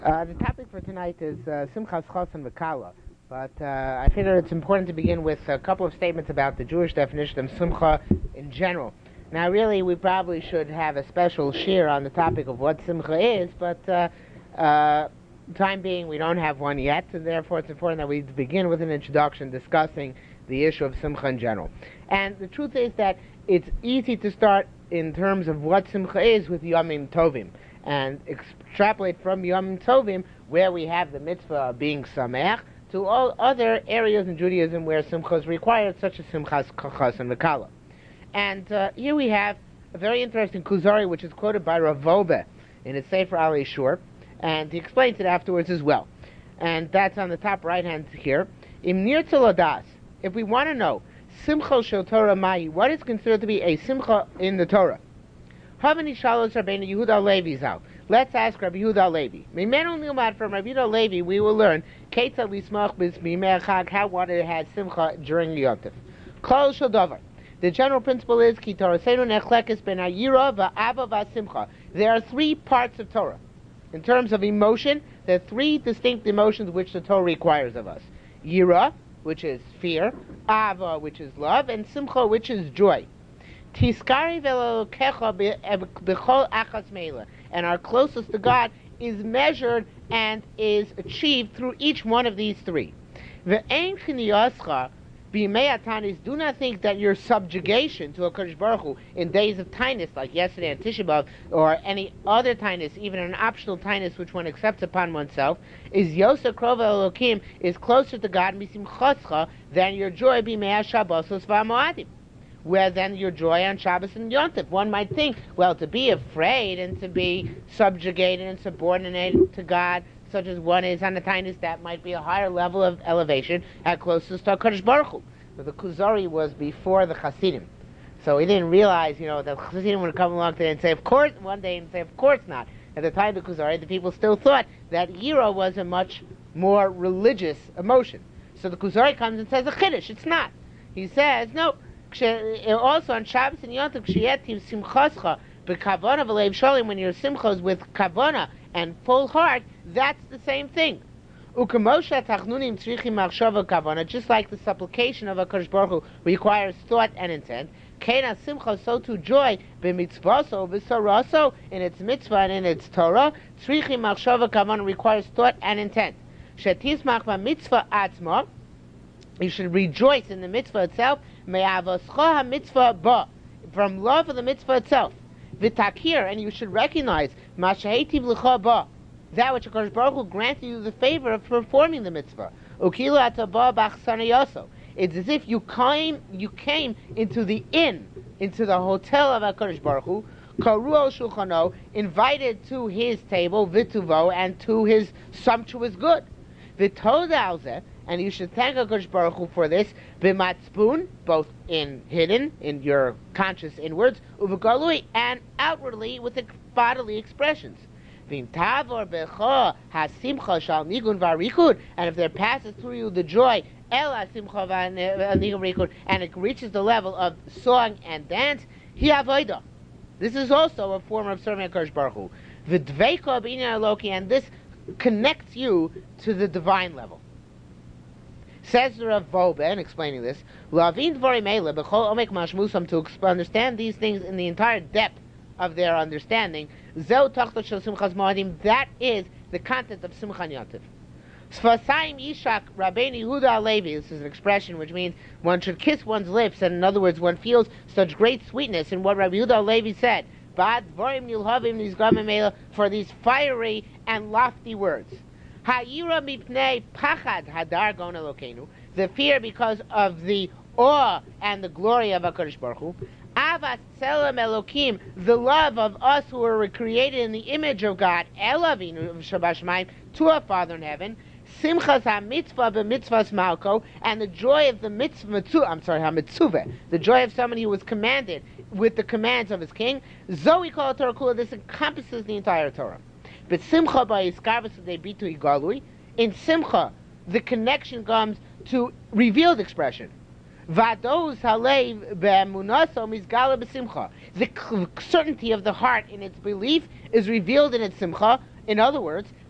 The topic for tonight is Simchas Chos and V'Kala, but I figure it's important to begin with a couple of statements about the Jewish definition of Simcha in general. Now, really, we probably should have a special shir on the topic of what Simcha is, but time being, we don't have one yet, and therefore it's important that we begin with an introduction discussing the issue of Simcha in general. And the truth is that it's easy to start in terms of what Simcha is with Yomim Tovim, and extrapolate from Yom Tovim, where we have the mitzvah of being Sameach, to all other areas in Judaism where Simcha is required, such as Simchas Chos and V'Kala. And here we have a very interesting Kuzari, which is quoted by Rav Wolbe in his Sefer Alei Shur, and he explains it afterwards as well. And that's on the top right hand here. Im nirtza ladas, if we want to know Simcha shel Torah Mai, what is considered to be a Simcha in the Torah? Havani shalos Rabbeinu Yehuda Levi zal. Let's ask Rabbi Yehuda Levi. Mimenu nilmad, from Rabbi Yehuda Levi we will learn Ketzad lismach b'mimei Chag, how one has Simcha during Yom Tov. Klal shel davar. The general principle is Ki Torasenu nechlekes ben hayira va'ava va'simcha. There are three parts of Torah. In terms of emotion, there are three distinct emotions which the Torah requires of us. Yira, which is fear, Ava, which is love, and Simcha, which is joy. Tiskari ve'lokecha b'chol achas meila, and our closest to God is measured and is achieved through each one of these three. Ve'ein chiniyascha b'yimei atanis, do not think that your subjugation to HaKadosh Baruch Hu in days of tinus, like yesterday and Tisha B'Av, or any other tinus, even an optional tinus which one accepts upon oneself, is Yosa Krova Elokim, is closer to God misimchascha than your joy b'yimei Shabbosos v'Moadim, where then your joy on Shabbos and Yom Tov. One might think, well, to be afraid and to be subjugated and subordinated to God, such as one is on the tinus, that might be a higher level of elevation at closest to HaKadosh Baruch Hu. But the Kuzari was before the Hasidim, so he didn't realize, that the Hasidim would come along today and say, of course, one day, and say, of course not. At the time of the Kuzari, the people still thought that Yira was a much more religious emotion. So the Kuzari comes and says, a Chiddush, it's not. He says, no. Also on Shabbos and Yom Tov, ksheyetiv simchascha b'kavana v'leiv shalim, when your simcha is with kavana and full heart, that's the same thing. U'kemoshe tachnunim tzrichim machshava kavana, just like the supplication of HaKadosh Baruch Hu requires thought and intent. Kena simcha, so too joy, b'mitzvaso v'saraso, in its mitzvah and in its Torah, tzrichim machshava kavana requires thought and intent. Shetismach v'mitzvah atzma, you should rejoice in the mitzvah itself, me'avoscha mitzvah ba, from love of the mitzvah itself. V'takir, and you should recognize ma'shehetiv l'cha ba, that which HaKadosh Baruch Hu granted you the favor of performing the mitzvah. Ukilu ataba b'achsanayoso. It's as if you came into the inn, into the hotel of HaKadosh Baruch Hu, karuo shulchano, invited to his table, v'tuvo, and to his sumptuous good. V'todalzeh, and you should thank HaKadosh Baruch Hu for this, b'matzpun, both in hidden, in your conscious inwards, u'v'galui, and outwardly with the bodily expressions. V'imtavor b'cha hasimcha shal nigun v'arikud, and if there passes through you the joy, el hasimcha v'nigun v'arikud, and it reaches the level of song and dance, hi avodah. This is also a form of serving HaKadosh Baruch Hu. V'dveika b'inyan Eloki, and this connects you to the divine level. Says Rav Wolbe, explaining this, to understand these things in the entire depth of their understanding, that is the content of Simcha Yom Tov. Sfasayim Yishak Rabbeinu Yehuda Levi, this is an expression which means one should kiss one's lips, and in other words, one feels such great sweetness in what Rabbi Yehuda Levi said, for these fiery and lofty words. Ha'ira mipnei pachad hadar gon Elokeinu, the fear because of the awe and the glory of HaKadosh Baruch Hu. Avas tzelem Elokim, the love of us who were created in the image of God, Elavinu Shabashmaim, to our Father in heaven. Simchas ha-mitzvah b'mitzvahs malko, and the joy of the ha-mitzuveh, the joy of somebody who was commanded with the commands of his king. Zoe kol Torah kula, this encompasses the entire Torah. But Simcha ba'iskarvus bitu igalui, in Simcha, the connection comes to revealed expression. Vados halev be'emunaso mizgala b'simcha. The certainty of the heart in its belief is revealed in its simcha. In other words,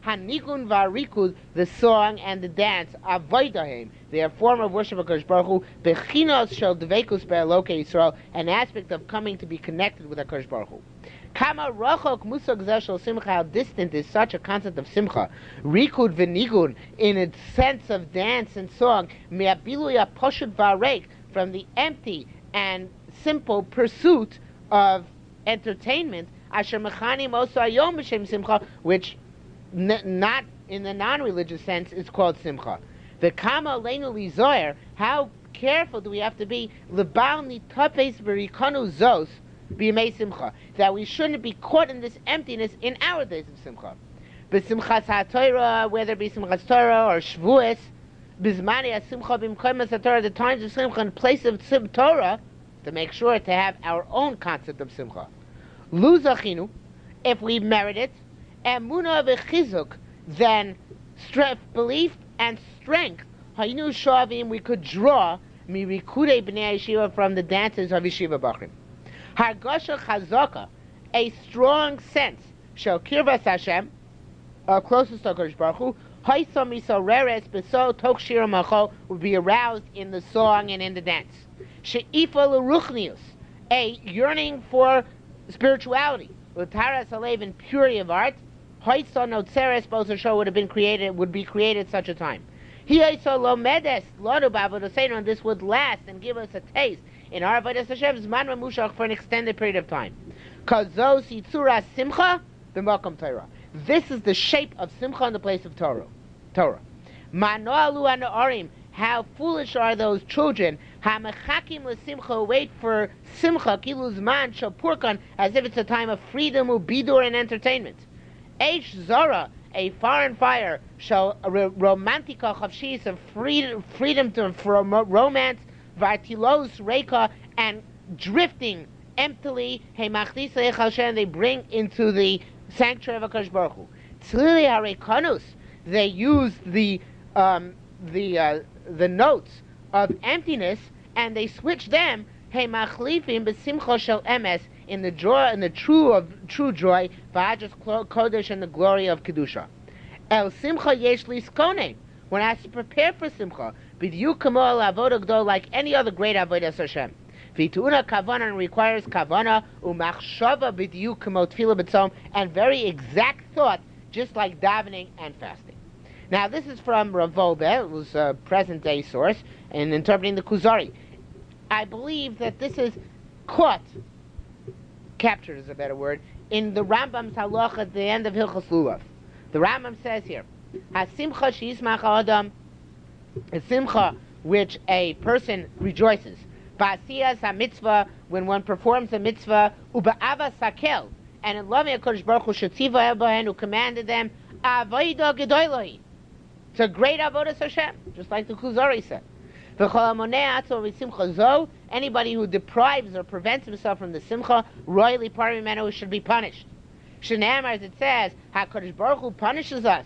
Hanigun v'arikud, the song and the dance, avodahem, they are a form of worship of Kodesh Baruch Hu, bechinos shel dveikus be'eloke Yisrael, an aspect of coming to be connected with Kodesh Baruch Hu. Kama rachok musag zeh shel simcha, how distant is such a concept of simcha, rikud v'nigun, in its sense of dance and song, me'abiluya poshut v'arek, from the empty and simple pursuit of entertainment, asher mechanim oso hayom b'shem simcha, which not in the non-religious sense is called simcha. The kama leinu lizoyer, how careful do we have to be, lebal nitapes v'rikanu zos b'yemei simcha, that we shouldn't be caught in this emptiness in our days of simcha. B'simchas ha'torah, whether it be simchas Torah or shvuos, b'zmani ha'simcha b'mkoymas ha'torah, the times of simcha in place of Torah, to make sure to have our own concept of simcha. Lu zachinu, if we merit it, emuna v'chizuk, then belief and strength, haynu shavim, we could draw mirikudei b'nei yeshiva, from the dances of yeshiva bachrim. Hargasha chazaka, a strong sense, shel kirvas Hashem, closest to Kodesh Baruch Hu, haisa misoreres beso tok shir macho, would be aroused in the song and in the dance. She'ifa l'ruchnius, a yearning for spirituality, l'taras halev, in purity of heart. Haisa notzeres, both show would be created such a time. Hiyaisa lomedes lodu b'avodaseinu, and this would last and give us a taste in our avodas Hashem zman mamushach, for an extended period of time. Kazos yitzura simcha b'makom Torah. This is the shape of simcha in the place of Torah. Manoalu anoarim, how foolish are those children, hamechakim l'simcha, wait for simcha, kilu zman shapurkan, as if it's a time of freedom, ubidur, and entertainment. Eish zara, a foreign fire, shall romantika chavshis, of freedom for romance, vartilos reika, and drifting emptily, hemachdisa echalshen, they bring into the sanctuary of HaKadosh Baruch Hu. Tzlili harekanus, they use the notes of emptiness, and they switch them, hemachlifim besimcha shel emes, in the joy, in the true joy, v'ajas kodesh, and the glory of kedusha. El simcha yesh liskone, one has to prepare for simcha, b'diuk kamo avodah gdol, like any other great avodas Hashem. V'tu'una kavana, requires kavana, u'machshava b'diuk kamo tefillah b'tzom, and very exact thought, just like davening and fasting. Now this is from Rav Wolbe, it was a present-day source, in interpreting the Kuzari. I believe that this is captured is a better word, in the Rambam's halach at the end of Hilchos Lulav. The Rambam says here, "Hasimcha sheismach adam," a simcha which a person rejoices. Ba'asiyas hamitzvah, when one performs a mitzvah, uba'ava sakel, and in loving HaKadosh Baruch Hu shetziva ebohen, who commanded them, avodah gedoyloi. It's a great avodas Hashem, just like the Kuzari said. Anybody who deprives or prevents himself from the simcha, royally parimeno, should be punished. Shenamar, as it says, HaKadosh Baruch Hu punishes us.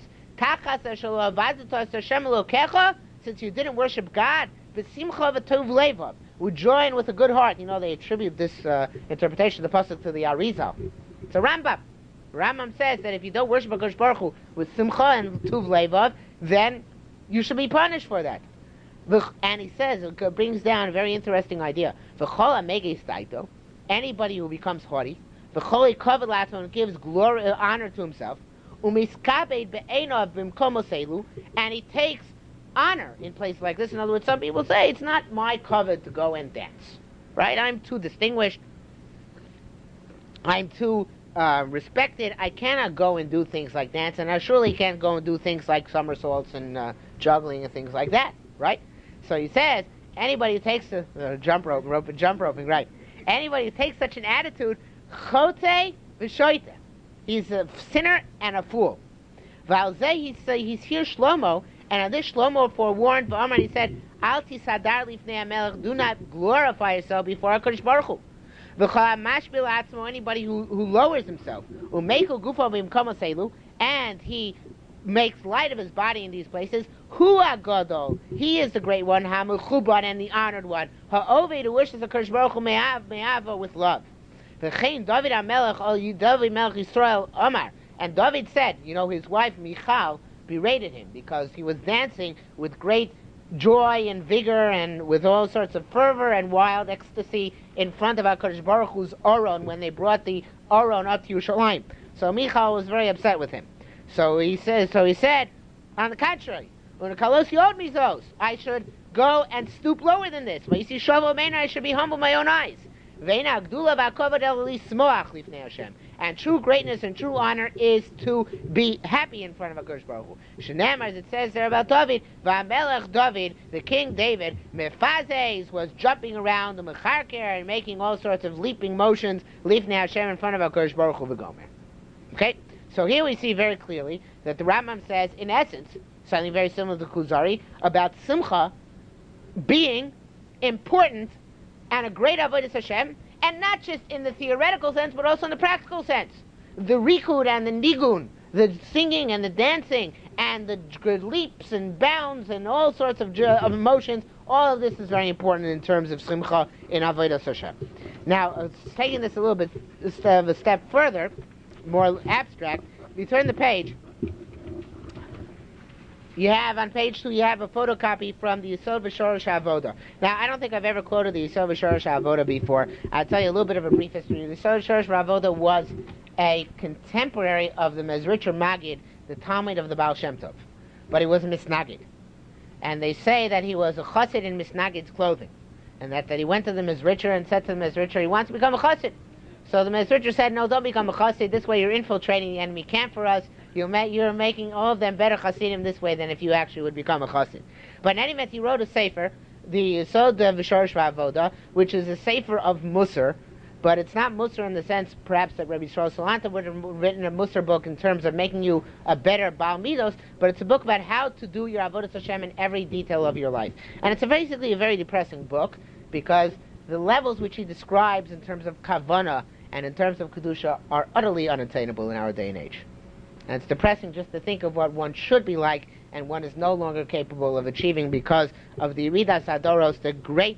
Since you didn't worship God, would join with a good heart. You know, they attribute this interpretation of the pasuk to the Arizal. It's a Rambam. Rambam says that if you don't worship HaKadosh Baruch Hu with simcha and tuv levav, then you should be punished for that. And he says, it brings down a very interesting idea. Anybody who becomes haughty, and gives glory, honor to himself, and he takes honor in places like this. In other words, some people say, it's not my covet to go and dance. Right? I'm too distinguished. I'm too respected. I cannot go and do things like dance, and I surely can't go and do things like somersaults and juggling and things like that. Right? So he says, anybody who takes jump roping, right? Anybody who takes such an attitude, chote v'shoite, he's a sinner and a fool. Valzeh, he's here Shlomo, and on this Shlomo forewarned V'amar, he said, Al tisadar lifnei HaMelech, do not glorify yourself before HaKadosh Baruch Hu. V'chol mashbil atzmo, anybody who lowers himself, u'meiku gufo v'imkom aselu, and he makes light of his body in these places, Hu HaGadol, he is the great one, HaMechuban, and the honored one, Ha'oved, who wishes HaKadosh Baruch Hu me'ava with love. V'chein David HaMelech, David Melech Yisrael Omar, And David said, his wife Michal berated him because he was dancing with great joy and vigor and with all sorts of fervor and wild ecstasy in front of HaKadosh Baruch Hu's Aron when they brought the Aron up to Yerushalayim. So Michal was very upset with him. So he said, on the contrary, I should go and stoop lower than this. I should be humble in my own eyes. And true greatness and true honor is to be happy in front of HaKadosh Baruch Hu. Shenamar, as it says there about David, V'amelech David, the king David, Mefazes, was jumping around the Mecharker and making all sorts of leaping motions, Lifnei Hashem, in front of HaKadosh Baruch Hu v'gomer. Okay? So here we see very clearly that the Rambam says, in essence, something very similar to Kuzari, about Simcha being important and a great avodas Hashem, and not just in the theoretical sense, but also in the practical sense. The rikud and the nigun, the singing and the dancing, and the leaps and bounds and all sorts of emotions, all of this is very important in terms of simcha in avodas Hashem. Now, taking this a little bit of a step further, more abstract, if you turn the page, you have on page 2, you have a photocopy from the Yesod V'Shorosh HaAvoda. Now, I don't think I've ever quoted the Yesod V'Shorosh HaAvoda before. I'll tell you a little bit of a brief history. The Yesod V'Shorosh HaAvoda was a contemporary of the Mezritcher Magid, the Talmud of the Baal Shem Tov. But he was a Misnagid. And they say that he was a chassid in Misnagid's clothing. And that he went to the Mezritcher and said to the Mezritcher, he wants to become a chassid. So the Mezritcher said, no, don't become a chassid. This way you're infiltrating the enemy camp for us. You're making all of them better chassidim this way than if you actually would become a chassid. But in any event, he wrote a sefer, the Yesod V'Shorosh HaAvoda, which is a sefer of Musar, but it's not Musar in the sense perhaps that Rabbi Yisrael Salanta would have written a Musar book in terms of making you a better Baal Midos, but it's a book about how to do your avodas Hashem in every detail of your life. And it's basically a very depressing book because the levels which he describes in terms of Kavanah and in terms of Kedusha are utterly unattainable in our day and age. And it's depressing just to think of what one should be like and one is no longer capable of achieving because of the Yeridas Hadoros, the great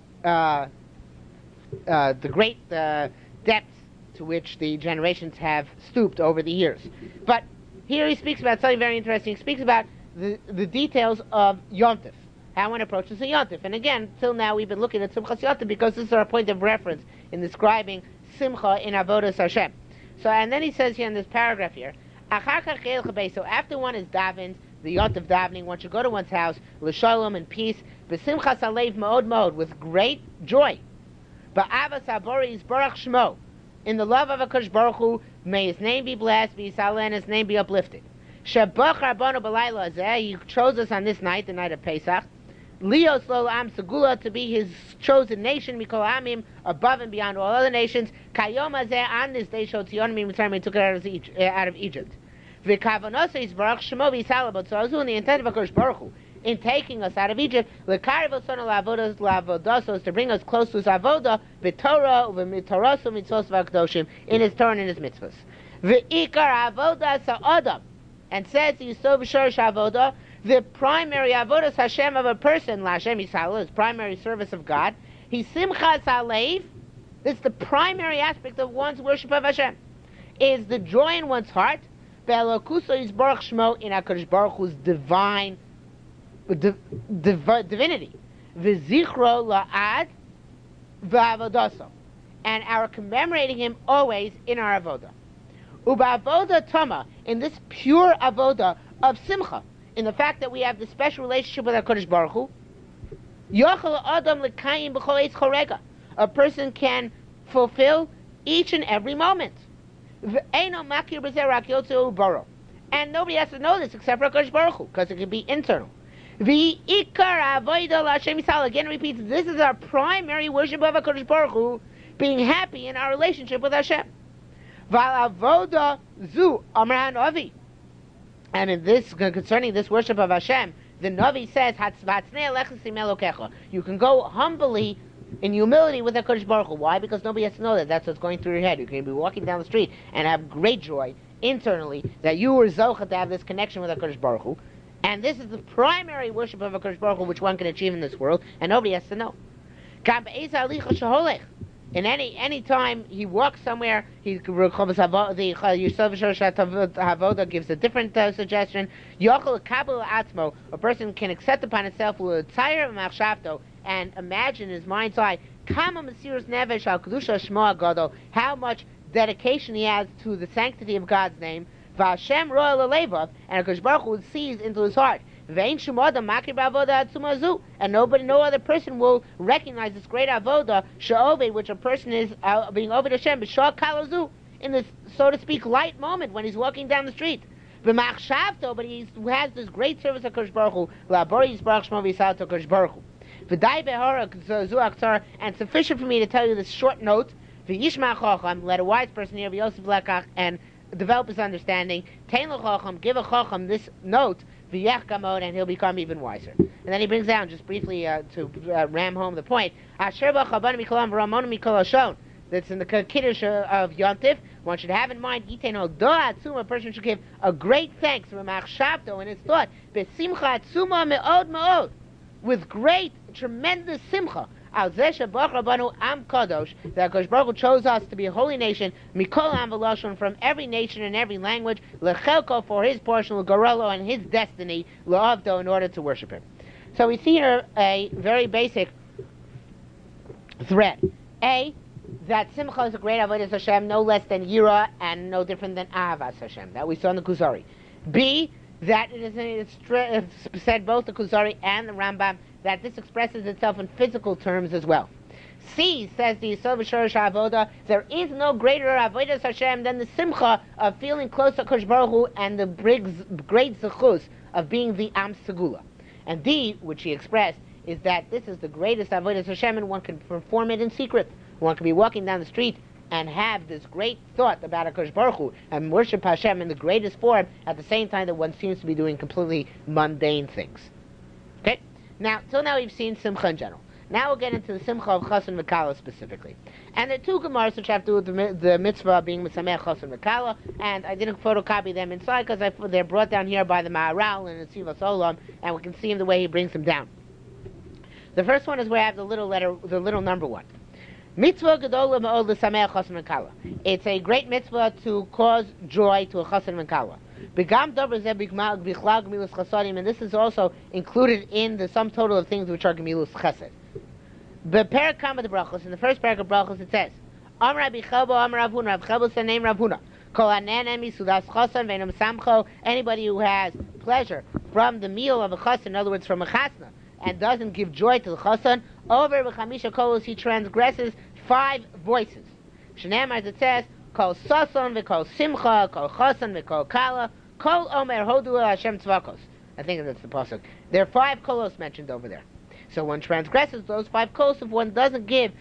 depths to which the generations have stooped over the years. But here he speaks about something very interesting. He speaks about the details of Yontif, how one approaches a Yontif. And again, till now we've been looking at Simchas Yontif because this is our point of reference in describing Simcha in Avodas Hashem. So, and then he says here in this paragraph here, so after one is davened, the Yontif davening, one should go to one's house, l'shalom, in peace, b'simchas alev ma'od ma'od, with great joy. Ba'avas haboris baruch shmo, in the love of HaKadosh Baruch Hu, may his name be blessed, v'yisale, and his name be uplifted. Shabach rabbanu b'layla azeh, he chose us on this night, the night of Pesach, Lios lo am segula, to be his chosen nation, mikol amim, above and beyond all other nations. Kayom hazeh, on this day, shotzion mitzrayim, he took it out of Egypt. V'kavanos is baruch shemo v'yisala, but so in the intent of HaKadosh Baruch Hu, in taking us out of Egypt, l'karev osonu la'avodasos, to bring us close to his avodah, v'torah, v'mitorosu mitzvos v'akdoshim, in his Torah and in his mitzvos. V'ikar avodah sa'adam, and says the Yesod V'Shorosh HaAvoda, the primary avodas Hashem of a person, L'Hashem Yisrael, his primary service of God, he simchas alev, this is the primary aspect of one's worship of Hashem, is the joy in one's heart, Be'elokuso is Baruch Shmo, in HaKadosh Baruch Hu's divine divinity, V'zichro la'ad v'avodaso, and our commemorating him always in our avodah. U'ba'avoda tama, in this pure avodah of simcha, in the fact that we have this special relationship with HaKadosh Baruch Hu, yochel adam l'kayim b'chol eitz chorega, a person can fulfill each and every moment. V'eino makir b'zeh rak yotzeu baro, and nobody has to know this except for HaKadosh Baruch Hu, because it can be internal. V'ikar avodah l'Hashem Yisrael, again repeats, this is our primary worship of HaKadosh Baruch Hu, being happy in our relationship with Hashem. V'al avodah zu amran avi, and in this, concerning this worship of Hashem, the Navi says, you can go humbly, in humility with HaKadosh Baruch Hu. Why? Because nobody has to know that. That's what's going through your head. You can be walking down the street and have great joy internally that you were zochah to have this connection with HaKadosh Baruch Hu. And this is the primary worship of HaKadosh Baruch Hu which one can achieve in this world, and nobody has to know. In any time he walks somewhere, the Yisov Havoda gives a different suggestion. Yochel Kabul Atzmo, a person can accept upon himself and imagine in his mind's eye Kama Mesiras Nevesh Al Kedusha Shmo Agadol, how much dedication he has to the sanctity of God's name. V'Hashem Ro'el Alevav, and HaKadosh Baruch Hu sees into his heart. And nobody, no other person will recognize this great avoda she'oved, which a person is being over Hashem b'shah kalazu, in this, so to speak, light moment when he's walking down the street. But he has this great service of Kodesh Baruch Hu, and sufficient for me to tell you this short note. Let a wise person hear, and develop his understanding. Give a chacham this note, and he'll become even wiser. And then he brings down, just briefly to ram home the point, that's in the Kiddush of Yontif. One should have in mind, a person should give a great thanks in his thought, with great, tremendous simcha, that Kodesh Baruch Hu chose us to be a holy nation, mikol am v'lashon, from every nation and every language, lechelko, for his portion, l'gorelo, and his destiny, l'avdo, in order to worship him. So we see here a very basic thread. A, that simcha is a great avodas Hashem, no less than yira and no different than ahavas Hashem, that we saw in the Kuzari. B, that it's said both the Kuzari and the Rambam, that this expresses itself in physical terms as well. C, says the Yisov Shorosh Avoda, there is no greater avodas Hashem than the simcha of feeling close to Kodesh Baruch Hu and the great zechus of being the Am Segula. And D, which he expressed, is that this is the greatest avodas Hashem, and one can perform it in secret. One can be walking down the street and have this great thought about HaKadosh Baruch Hu and worship Hashem in the greatest form at the same time that one seems to be doing completely mundane things. Okay? Now, till now we've seen Simcha in general. Now we'll get into the Simcha of Chassan V'Kala specifically. And there are two Gemaras which have to do with the mitzvah being Mesamech Chassan V'Kala, and I didn't photocopy them inside because they're brought down here by the Maharal and the Tzivas Olam, and we can see the way he brings them down. The first one is where I have the little number one. Mitzvah Gedola Me'od L'Sameach Chassan V'Kala. It's a great mitzvah to cause joy to a Chassan V'Kala. And this is also included in the sum total of things which are Gemilus Chesed. The Parakam of the Brachos, in the first parak of Brachos, it says, Am Rabbi Chelbo, Am Rav Huna, Rav Chelbo said, name Rav Huna. Kol Anenemi Sudas Chasan Veinam Samcho. Anybody who has pleasure from the meal of a Chasan, in other words, from a Chasna, and doesn't give joy to the Chasan, over B'chamisha Kolos, he transgresses 5 voices. Shneimar, as it says, Kol Sason v'Kol Simcha, Kol Chasan v'Kol Kala, Kol Omer Hodu Hashem Tzvakos. I think that's the pasuk. There are 5 kolos mentioned over there. So one transgresses those 5 kolos if one doesn't give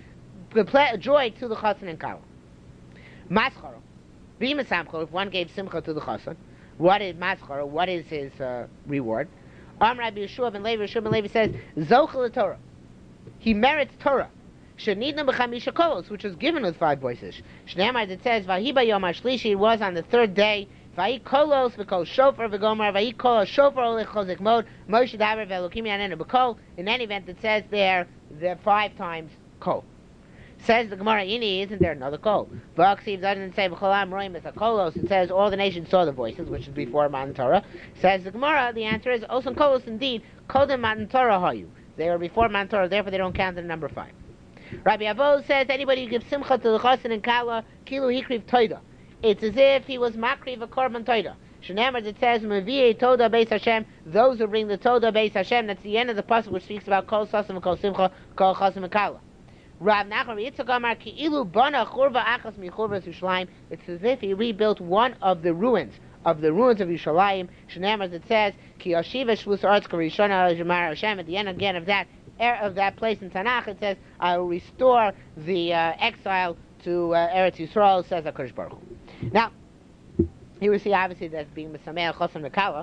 joy to the Chasan and Kala. Mascharo, B'Yimasamcho, if one gave Simcha to the Chasan, what is Mascharo? What is his reward? Rabbi Yeshua ben Levi says, Zochel Torah. He merits Torah. Shenidna b'chamisha kolos, which was given with 5 voices. Shneimar, it says, Vahiba Yom HaShlishi, it was on the 3rd day. Vahi kolos v'kol shofar v'gomer, vahi kol shofar olech chozik mod, Moshe davar v'elokim yanenu b'kol. In any event, it says there 5 times kol. Says the Gemara, Ini, isn't there another kol? V'aksiv doesn't say v'cholam roim es kolos. It says all the nations saw the voices, which is before Matan Torah. Says the Gemara, the answer is osan kolos indeed. Kodem Matan Torah hayu. They were before Matan Torah, therefore they don't count in number 5. Rabbi Avoz says anybody who gives simcha to the Chasan and Kala, kilu hikriv toida. It's as if he was makriv a korban toida. Shneimar, it says mevi'ei toda beis Hashem. Those who bring the toda beis Hashem. That's the end of the pasuk which speaks about kol sasim and kol simcha, kol Chasan and Kala. Rav Nachman Yitzchak Amar ki ilu bana churva achas mi churvas Yerushalayim. It's as if he rebuilt one of the ruins of Yerushalayim. Shneimar, it says ki yashiva shvus arts karishona jemar Hashem. At the end again of that place in Tanakh, it says, I will restore the exile to Eretz Yisrael, says HaKadosh Baruch Hu. Now, here we see obviously that being Mesameh Chassan V'Kala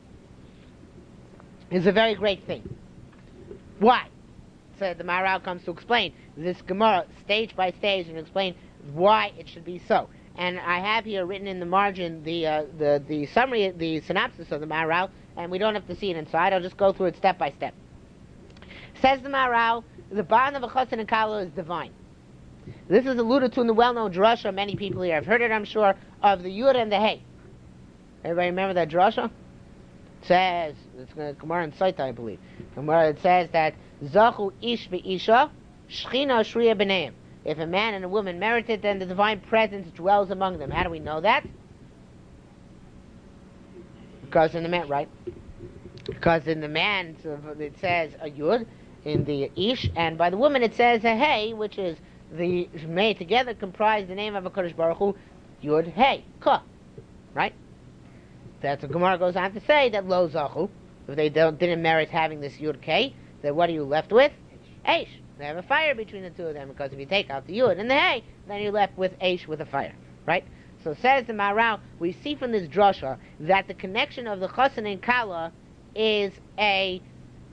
is a very great thing. Why? So the Maharal comes to explain this Gemara stage by stage and explain why it should be so. And I have here written in the margin the summary, the synopsis of the Maharal, and we don't have to see it inside. I'll just go through it step by step. Says the Maharal, the bond of a Chasan and Kala is divine. This is alluded to in the well-known drasha. Many people here have heard it, I'm sure, of the Yud and the Hey. Everybody remember that drasha? It says, it's going to Gemara in Saita, I believe. Gemara, it says that Zachu ish ve'isha shchina shriya b'neim. If a man and a woman merit it, then the divine presence dwells among them. How do we know that? Because in the man, right? Because in the man it says a Yud, in the Ish, and by the woman it says a Hey, which is the made together comprise the name of a Kodesh Baruch Hu, Yud Hey Ka, right? That's what Gemara goes on to say, that Lo Zachu, if they didn't merit having this Yud K, then what are you left with? Eish. They have a fire between the two of them, because if you take out the Yud and the Hey, then you're left with Eish, with a fire, right? So says the Maharal, we see from this drasha that the connection of the Chassan and Kala is a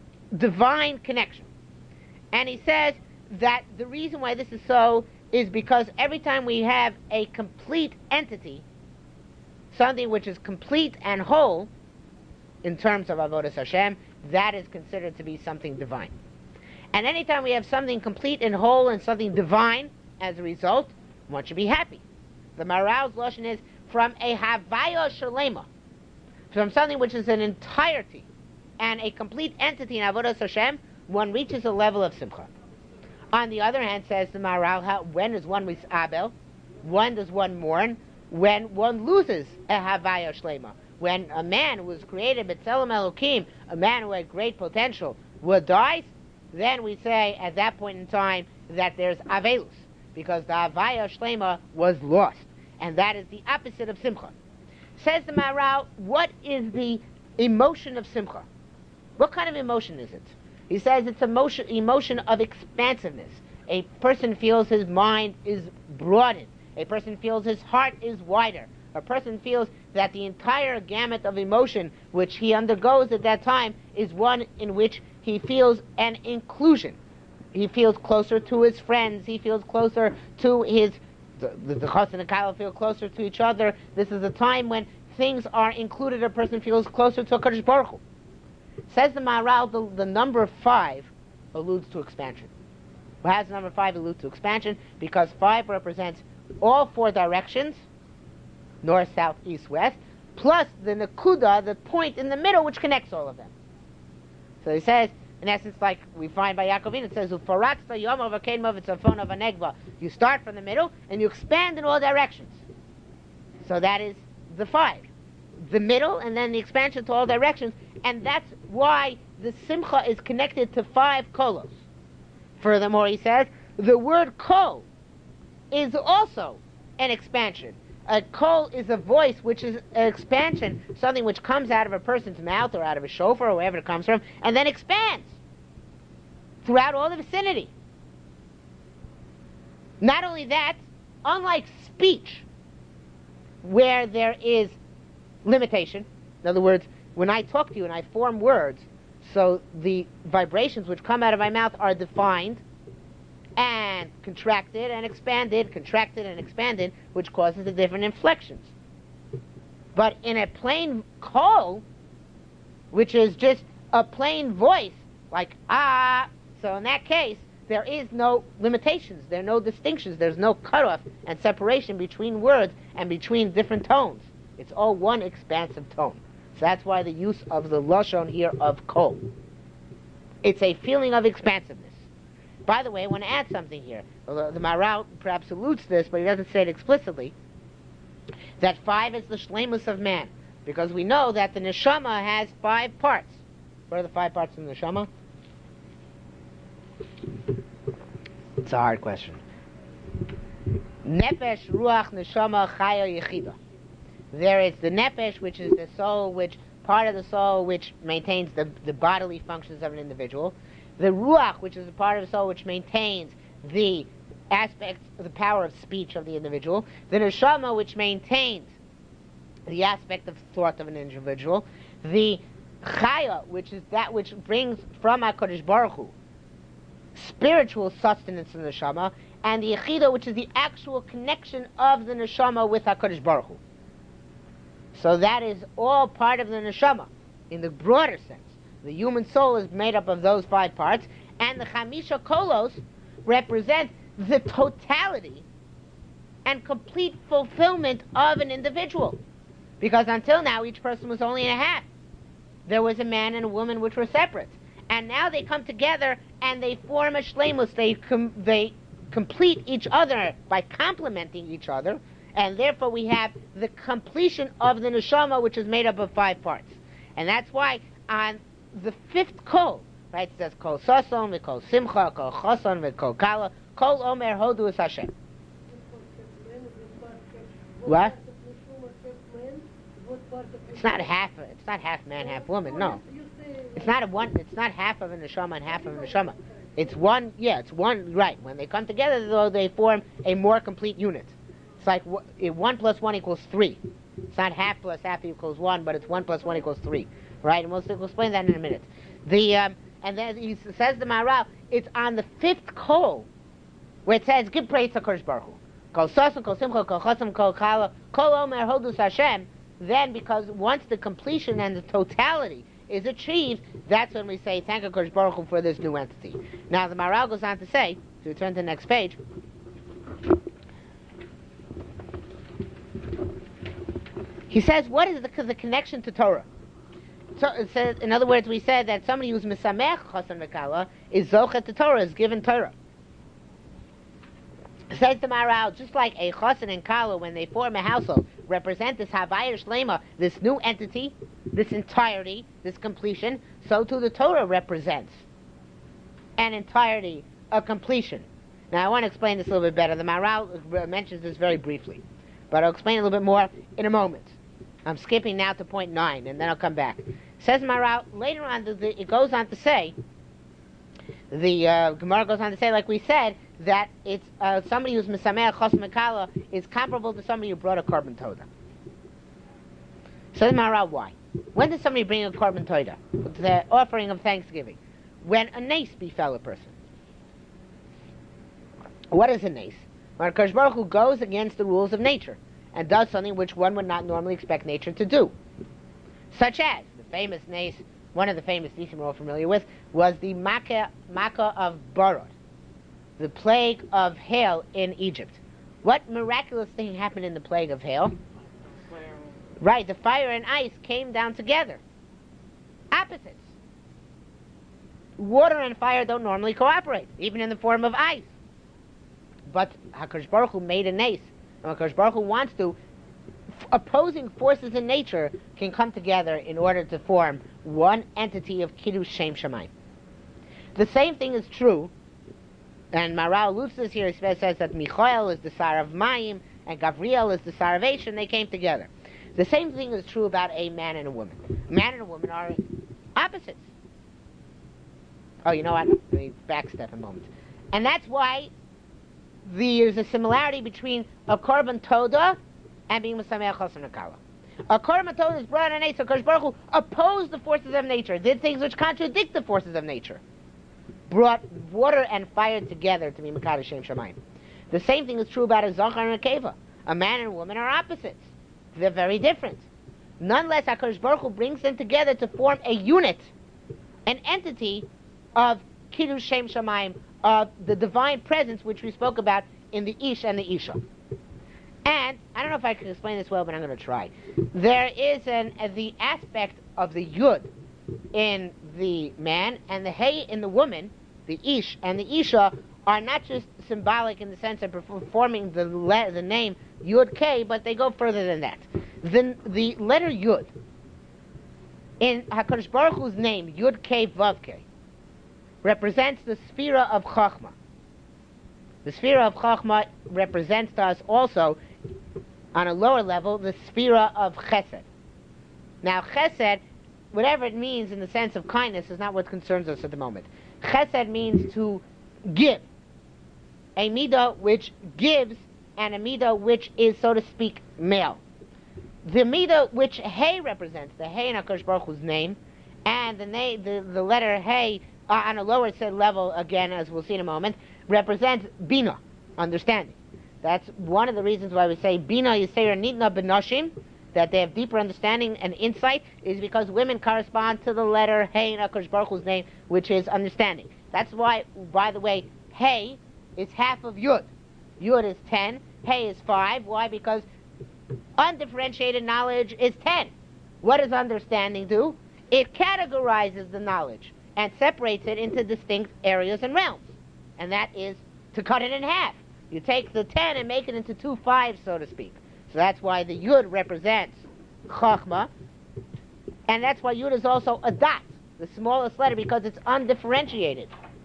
divine connection. And he says that the reason why this is so is because every time we have a complete entity, something which is complete and whole in terms of Avodas Hashem, that is considered to be something divine. And anytime we have something complete and whole and something divine as a result, one should be happy. The Maharal's lashon is from a Havaya Shalema, from something which is an entirety and a complete entity in Avodas Hashem, one reaches a level of simcha. On the other hand, says the Maharal, when does one misabel? When does one mourn? When one loses a Havaya Shlema. When a man who was created B'Tselem Elokim, a man who had great potential, dies, then we say at that point in time that there's Avelus, because the Havaya Shlema was lost. And that is the opposite of simcha. Says the Maharal, what is the emotion of simcha? What kind of emotion is it? He says it's emotion of expansiveness. A person feels his mind is broadened. A person feels his heart is wider. A person feels that the entire gamut of emotion which he undergoes at that time is one in which he feels an inclusion. He feels closer to his friends. He feels closer to his... The Chassan and Kala feel closer to each other. This is a time when things are included. A person feels closer to HaKadosh Baruch Hu. Says the Maharal, the number 5 alludes to expansion. Why has the number 5 allude to expansion? Because 5 represents all 4 directions, north, south, east, west, plus the Nakuda, the point in the middle which connects all of them. So he says, in essence, like we find by Yaakovin, it says, you start from the middle and you expand in all directions. So that is the 5. The middle and then the expansion to all directions, and that's why the simcha is connected to 5 kolos. Furthermore, he says, the word kol is also an expansion. A kol is a voice which is an expansion, something which comes out of a person's mouth or out of a shofar or wherever it comes from, and then expands throughout all the vicinity. Not only that, unlike speech, where there is limitation, in other words, when I talk to you and I form words, so the vibrations which come out of my mouth are defined and contracted and expanded, contracted and expanded, which causes the different inflections. But in a plain call, which is just a plain voice, like ah, so in that case, there is no limitations, there are no distinctions, there's no cutoff and separation between words and between different tones. It's all one expansive tone. So that's why the use of the lashon here of kol. It's a feeling of expansiveness. By the way, I want to add something here. The Maharal perhaps alludes to this, but he doesn't say it explicitly. That 5 is the shleimus of man, because we know that the neshama has 5 parts. What are the 5 parts of the neshama? It's a hard question. Nefesh, ruach, neshama, chaya, yechida. There is the nefesh, which is the soul, which part of the soul which maintains the bodily functions of an individual. The ruach, which is a part of the soul which maintains the aspects, the power of speech of the individual. The neshama, which maintains the aspect of thought of an individual. The chaya, which is that which brings from HaKadosh Baruch Hu spiritual sustenance in the neshama. And the yechida, which is the actual connection of the neshama with HaKadosh Baruch Hu. So that is all part of the neshama, in the broader sense. The human soul is made up of those 5 parts, and the chamisha kolos represent the totality and complete fulfillment of an individual. Because until now, each person was only in a half. There was a man and a woman which were separate. And now they come together and they form a shleimus. They complete each other by complementing each other. And therefore we have the completion of the neshama, which is made up of 5 parts. And that's why on the 5th kol, right, it says kol sason, ve kol simcha, kol chason, ve kol kala, kol omer hodu es Hashem. What? It's not half man, half woman. No, it's not half of a neshama and half of a neshama. It's one. Yeah, it's one. Right. When they come together, though, they form a more complete unit. It's like 1 plus 1 equals 3. It's not half plus half equals 1, but it's 1 plus 1 equals 3. Right? And we'll explain that in a minute. And then he says the Maharal, it's on the 5th kol where it says, "Give praise to Kodesh Baruch Hu." Kol sason, kol simcha, kol chasam, kol kala, kol omer hodus Hashem. Then, because once the completion and the totality is achieved, that's when we say, thank HaKadosh Baruch Hu for this new entity. Now, the Maharal goes on to say, to turn to the next page, he says, what is the connection to Torah? So it says, in other words, we said that somebody who's misamech chasan v'kala is zochet to Torah, is given Torah. Says the Maharal, just like a chasan and kala, when they form a household, represent this havaya shlema, this new entity, this entirety, this completion, so too the Torah represents an entirety, a completion. Now I want to explain this a little bit better. The Maharal mentions this very briefly, but I'll explain a little bit more in a moment. I'm skipping now to point 9, and then I'll come back. Says Maharal, later on, it goes on to say, the Gemara goes on to say, like we said, that it's somebody who's misameach chos mekala is comparable to somebody who brought a korban toda. Says Maharal, why? When does somebody bring a korban toda? The offering of thanksgiving. When a nace befell a person. What is a nace? When HaKadosh Baruch Hu goes against the rules of nature and does something which one would not normally expect nature to do. Such as the famous nace, one of the famous naces we're all familiar with, was the Makkah of Barot, the plague of hail in Egypt. What miraculous thing happened in the plague of hail? Right, the fire and ice came down together. Opposites. Water and fire don't normally cooperate, even in the form of ice. But HaKadosh Baruch Hu made a nace. And HaKadosh Baruch Hu wants to, opposing forces in nature can come together in order to form one entity of Kiddush Shem Shamayim. The same thing is true, and Maharal alludes to this here. He says that Michael is the Sar of Mayim and Gavriel is the Sar of Eish, and they came together. The same thing is true about a man and a woman. A man and a woman are opposites. Oh, you know what? Let me backstep a moment. And that's why there's a similarity between a korban toda and being Mesameach Chasan V'Kala. A korban toda is brought on nature. HaKadosh Baruch Hu opposed the forces of nature, did things which contradict the forces of nature, brought water and fire together to be Mekadosh Shem Shamayim. The same thing is true about a Zachar and a Keva. A man and a woman are opposites. They're very different. Nonetheless, HaKadosh Baruch Hu brings them together to form a unit, an entity of Kiddush Shem Shamayim, of the divine presence which we spoke about in the Ish and the Isha. And, I don't know if I can explain this well, but I'm going to try. There is the aspect of the Yud in the man and the Hey in the woman, the Ish and the Isha, are not just symbolic in the sense of performing the name Yud K, but they go further than that. The letter Yud in HaKadosh Baruch Hu's name, Yud K Vav K, represents the Sphira of Chachma. The Sphira of Chachma represents to us also, on a lower level, the Sphira of Chesed. Now, Chesed, whatever it means in the sense of kindness, is not what concerns us at the moment. Chesed means to give. A midah which gives, and a midah which is, so to speak, male. The midah which Hey represents, the Hey in HaKadosh Baruch Hu's name, and the letter Hey, on a lower level, again, as we'll see in a moment, represents Bina, understanding. That's one of the reasons why we say Bina Yisera Nitna B'Nashim, that they have deeper understanding and insight, is because women correspond to the letter Hey in HaKadosh Baruch Hu's name, which is understanding. That's why, by the way, Hey is half of Yud. Yud is 10, Hey is 5. Why? Because undifferentiated knowledge is 10. What does understanding do? It categorizes the knowledge and separates it into distinct areas and realms. And that is to cut it in half. You take the 10 and make it into 2 5s, so to speak. So that's why the Yud represents Chachma. And that's why Yud is also a dot, the smallest letter, because it's undifferentiated.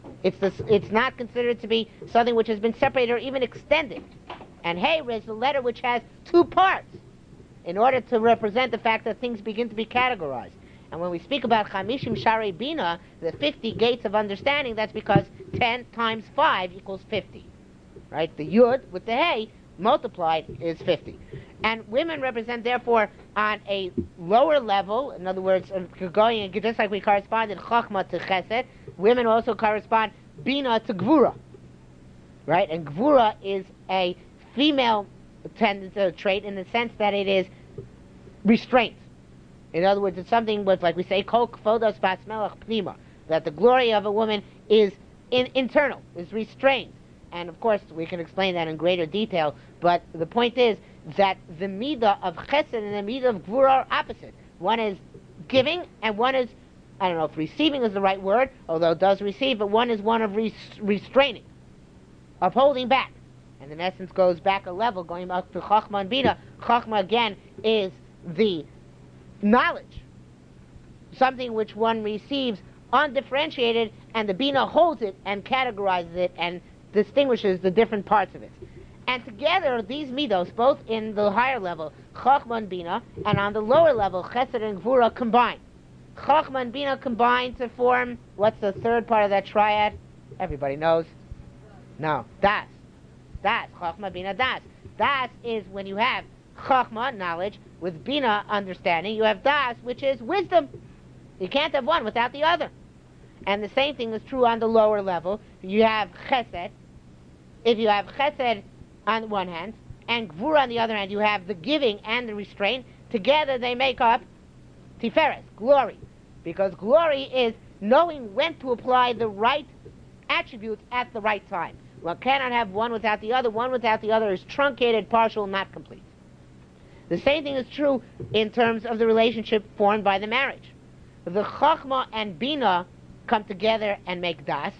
It's not considered to be something which has been separated or even extended. And Hey is the letter which has 2 parts in order to represent the fact that things begin to be categorized. And when we speak about Chamishim Sharei Bina, the 50 gates of understanding, that's because 10 times 5 equals 50. Right? The Yud with the Hey multiplied is 50. And women represent, therefore, on a lower level, in other words, going just like we corresponded Chachma to Chesed, women also correspond Bina to Gvura. Right? And Gvura is a female trait in the sense that it is restraint. In other words, it's something with, like we say, kol kvodos bas melech pnima, that the glory of a woman is internal, is restrained. And of course, we can explain that in greater detail, but the point is that the midah of chesed and the midah of gvura are opposite. One is giving, and one is, I don't know if receiving is the right word, although it does receive, but one is one of restraining, of holding back. And in essence goes back a level, going up to Chachma and Bina. Chachma, again, is the knowledge, something which one receives undifferentiated, and the Bina holds it and categorizes it and distinguishes the different parts of it. And together, these midos, both in the higher level, Chachma and Bina, and on the lower level, Chesed and Gvura, combine. Chachma and Bina combine to form, what's the third part of that triad? Everybody knows? No, Das. Das, Chachma, Bina, Das. Das is when you have Chachma, knowledge, with Bina, understanding. You have Das, which is wisdom. You can't have one without the other. And the same thing is true on the lower level. You have Chesed. If you have Chesed on one hand, and Gvura on the other hand, you have the giving and the restraint. Together they make up Tiferes, glory. Because glory is knowing when to apply the right attributes at the right time. One cannot have one without the other. One without the other is truncated, partial, not complete. The same thing is true in terms of the relationship formed by the marriage. The Chachma and Bina come together and make Das.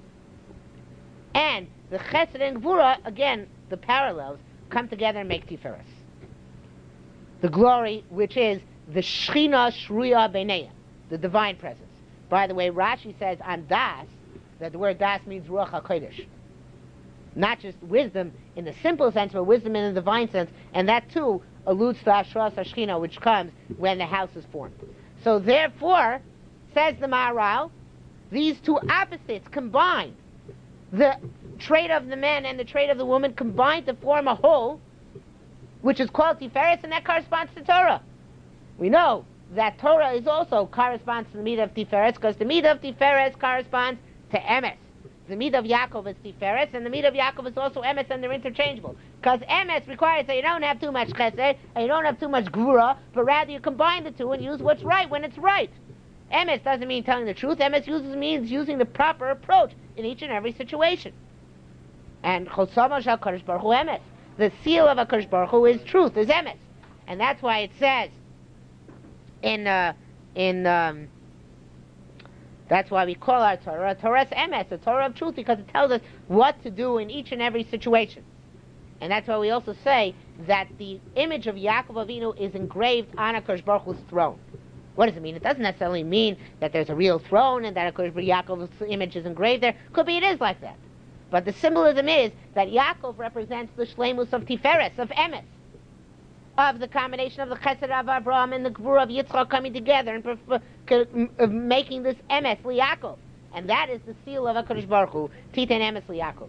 And the Chesed and Gvura, again, the parallels, come together and make Tiferes. The glory, which is the Shechina Shruya Beineya, the divine presence. By the way, Rashi says on Das, that the word Das means Ruach HaKodesh. Not just wisdom in the simple sense, but wisdom in the divine sense. And that too alludes to Ashras HaShechina, which comes when the house is formed. So therefore, says the Maharal, these two opposites combined, the trait of the man and the trait of the woman combined to form a whole, which is called Tiferes, and that corresponds to Torah. We know that Torah is also corresponds to the midah of Tiferes, because the midah of Tiferes corresponds to Emes. The midah of Yaakov is Tiferes, and the midah of Yaakov is also Emes, and they're interchangeable. Because Emes requires that you don't have too much Chesed, and you don't have too much Gvura, but rather you combine the two and use what's right when it's right. Emes doesn't mean telling the truth. Emes means using the proper approach in each and every situation. And Chosama Shal Kadosh Baruch Hu Emes. The seal of a Kadosh Baruch Hu is truth, is Emes. And that's why it says that's why we call our Torah Torah's Emes, the Torah of truth, because it tells us what to do in each and every situation. And that's why we also say that the image of Yaakov Avinu is engraved on HaKadosh Baruch Hu's throne. What does it mean? It doesn't necessarily mean that there's a real throne and that Yaakov's image is engraved there. Could be it is like that. But the symbolism is that Yaakov represents the Shleimus of Tiferes, of Emes, of the combination of the Chesed of Abraham and the Gvura of Yitzchak coming together and making this Emes Liyaakov. And that is the seal of HaKadosh Baruch Hu, Titan Emes Liyaakov.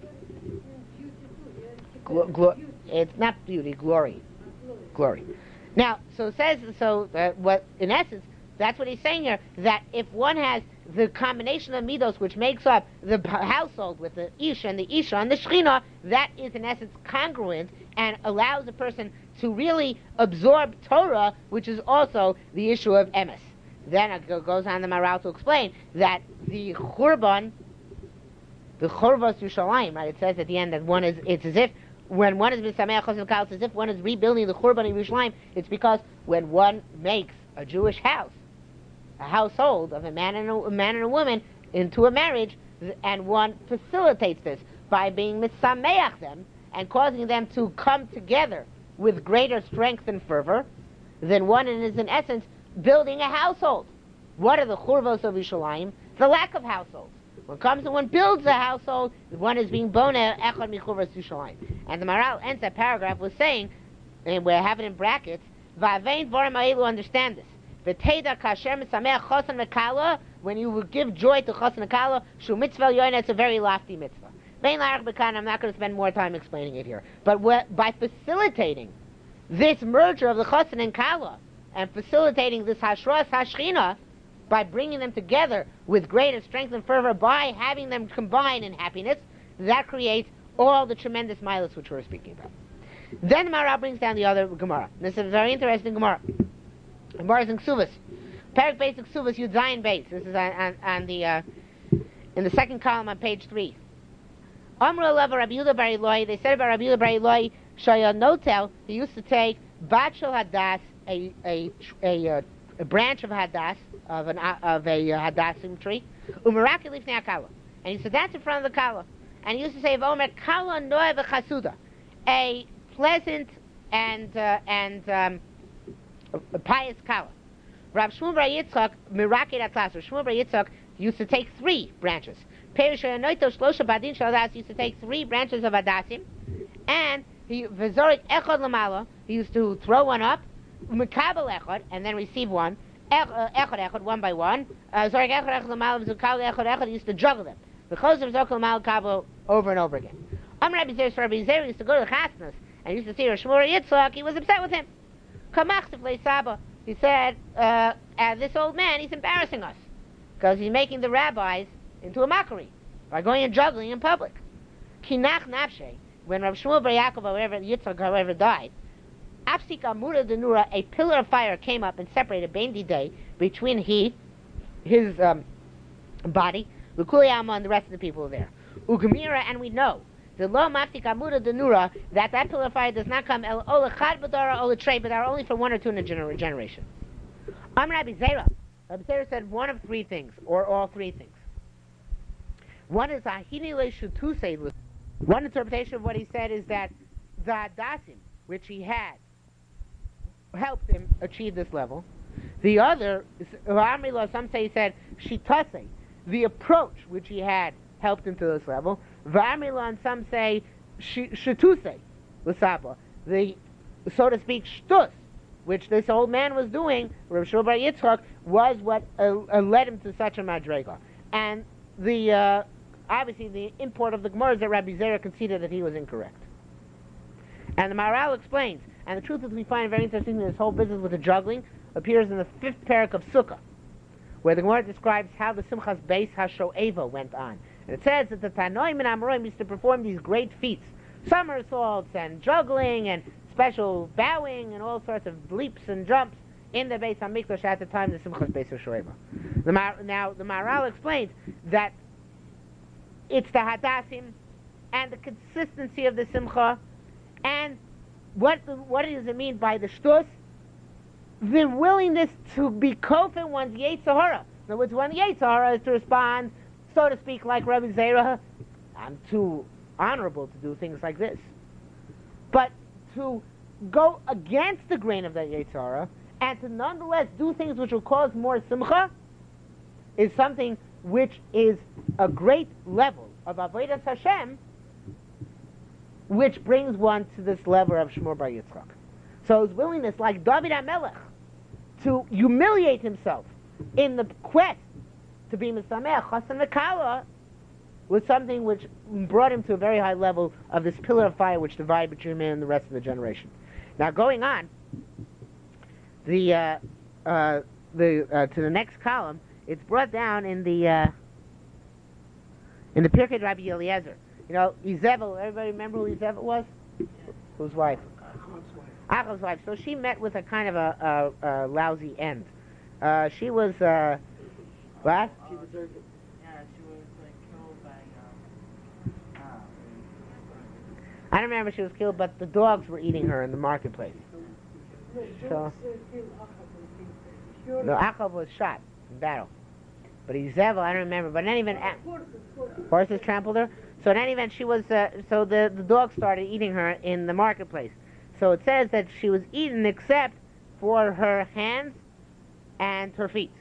It's not beauty, glory. Glory. Now, so it says, what in essence, that's what he's saying here, that if one has the combination of midos which makes up the household with the Ish and the Isha and the Shechina, that is in essence congruent and allows a person to really absorb Torah, which is also the issue of Emes. Then it goes on the Maharal to explain that the Churban the Chorvos Yushalayim, right? It says at the end that it's as if when one is Misameach Chosn V'Kala, it's as if one is rebuilding the Churban of Yerushalayim. It's because when one makes a Jewish house, a household of a man and a woman into a marriage, and one facilitates this by being Misameach them and causing them to come together with greater strength and fervor, then one is in essence building a household. What are the Churvos of Yerushalayim? The lack of households. When comes and one builds a household, one is being boneh echad michurvos Yerushalayim. And the Maharal ends that paragraph with saying, and we have it in brackets, V'avein dvarim ha'elu, understand this. V'teida kasher misameach chosan v'kala, when you will give joy to chosan v'kala, shu mitzvah yoyna, it's a very lofty mitzvah. Vein la'arach b'kan, I'm not going to spend more time explaining it here. But by facilitating this merger of the chosan and kala, and facilitating this hashras hashchina, by bringing them together with greater strength and fervor, by having them combine in happiness, that creates all the tremendous milas which we're speaking about. Then the Maharal brings down the other Gemara. This is a very interesting Gemara. Gemara is in Ksuvas. Perek Basic Ksuvas, Yud Zayin Beis. This is on the in the second column on page 3. Amru Alev Rabbi Yehuda bar Eloi. They said about Rabbi Yehuda bar Eloi, Shaya Notel, he used to take Batshel Hadas, a branch of Hadas, of a Hadassim tree, Umaraki Lifnei HaKala. And he said, that's in front of the Kala. And he used to say, Vomer Kala Noe V'Chasuda, a pleasant and a pious Kala. Rav Shmuel bar Yitzchak, Miraki Atlas, Rav Shmuel bar Yitzchak used to take 3 branches. Perish Noito Shlosha Badin Shadas used to take 3 branches of Hadassim, and he V'Zorik Echad Lamala, he used to throw one up, Mekabel Echad, and then receive one, Echad, one by one. Zorik Echad Lamala, Zukal Echad, he used to juggle them. The Chos of Zokal Lamala Kabel over and over again. Rabbi Zer used to go to the Chasnas and used to see Rav Shmuel Yitzchak. He was upset with him. Kamach Saba. He said, this old man, he's embarrassing us because he's making the rabbis into a mockery by going and juggling in public. Kinach Nafshe, when Rav Shmuel bar Yaakov, Yitzchak, however, died, Apsik Amura Denura, a pillar of fire came up and separated Bein Didei, between his body, L'Kuli Alma, and the rest of the people there. Ugamira, and we know the lo maftik Amura Denura, that pillar of fire does not come el olachad badara olatrei, but are only for 1 or 2 in a generation. Rabbi Zera. Rabbi Zera said one of 3 things, or all 3 things. One is ahini le shutusei. One interpretation of what he said is that the Hadassim, which he had, helped him achieve this level. The other, some say he said shitase, the approach which he had helped him to this level. V'amila, and some say shetuse, l'sapa, the, so to speak, shtus, which this old man was doing, Rav Shmuel bar Yitzchak, was what led him to such a madrega. And the obviously the import of the Gemara is that Rabbi Zera conceded that he was incorrect. And the Maharal explains, and the truth is we find very interesting that this whole business with the juggling appears in the 5th parak of Sukkah, where the Gemara describes how the Simchas Beis HaSho'eva went on. And it says that the Tanoim and Amorim used to perform these great feats, somersaults and juggling and special bowing and all sorts of leaps and jumps in the Beis HaMikdash at the time of the Simchas Beis HaSho'eva. Now the Maharal explains that it's the Hadassim and the consistency of the Simcha, and what does it mean by the shtus? The willingness to be kofin one's Yetzer Hara. In other words, one Yetzer Hara is to respond, so to speak, like Rabbi Zera, I'm too honorable to do things like this. But to go against the grain of that Yetzer Hara, and to nonetheless do things which will cause more simcha, is something which is a great level of Avodas Hashem, which brings one to this level of Shmuel bar Yitzchak. So his willingness, like David HaMelech, to humiliate himself in the quest to be Mesameach Chosan V'Kala, was something which brought him to a very high level of this pillar of fire which divided between him and the rest of the generation. Now going on, to the next column, it's brought down in the Pirkei Rabbi Eliezer. You know, Izebel, everybody remember who Izebel was? Yeah. Whose wife? Achav's wife. So she met with a kind of a lousy end. She was, what? She deserved it. Yeah, she was like killed by I don't remember she was killed, but the dogs were eating her in the marketplace. So, no, Achab was shot in battle. But Izebel, I don't remember. But in any event, horses trampled her. So in any event, she was. So the dogs started eating her in the marketplace. So it says that she was eaten except for her hands and her feet.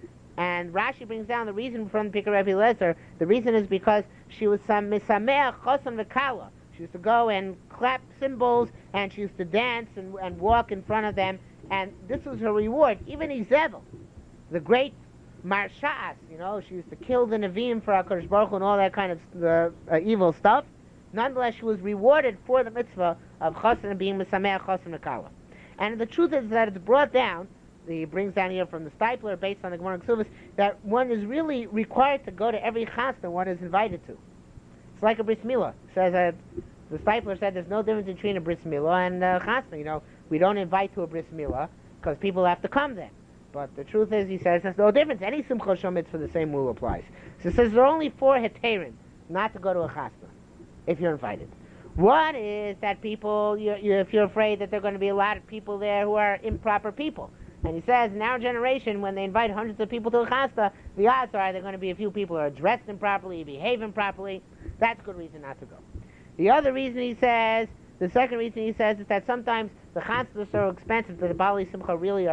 And Rashi brings down the reason from the Pikar Rebbe Lezer. The reason is because she was some misameach chosan v'kala. She used to go and clap cymbals, and she used to dance and walk in front of them. And this was her reward. Even Izebel, the great Marsha'as, she used to kill the Nevi'im for HaKadosh Baruch Hu and all that kind of evil stuff. Nonetheless, she was rewarded for the mitzvah of chosan, being misameach chosan v'kala. And the truth is that it's brought down. He brings down here from the Stipler, based on the Gemara Ksubas, that one is really required to go to every chasna one is invited to. It's like a bris milah. Says that the Stipler said there's no difference between a bris milah and a chasna. We don't invite to a bris milah because people have to come then. But the truth is, he says there's no difference. Any simcha shel mitzvah, the same rule applies. So he says there are only 4 heterim not to go to a chasna if you're invited. One is that people, if you're afraid that there are going to be a lot of people there who are improper people. And he says, in our generation, when they invite hundreds of people to a chasna, the odds are there are going to be a few people who are dressed improperly, behave improperly. That's a good reason not to go. The other reason he says, the second reason he says, is that sometimes the chasnas are so expensive that the Baalei Simcha really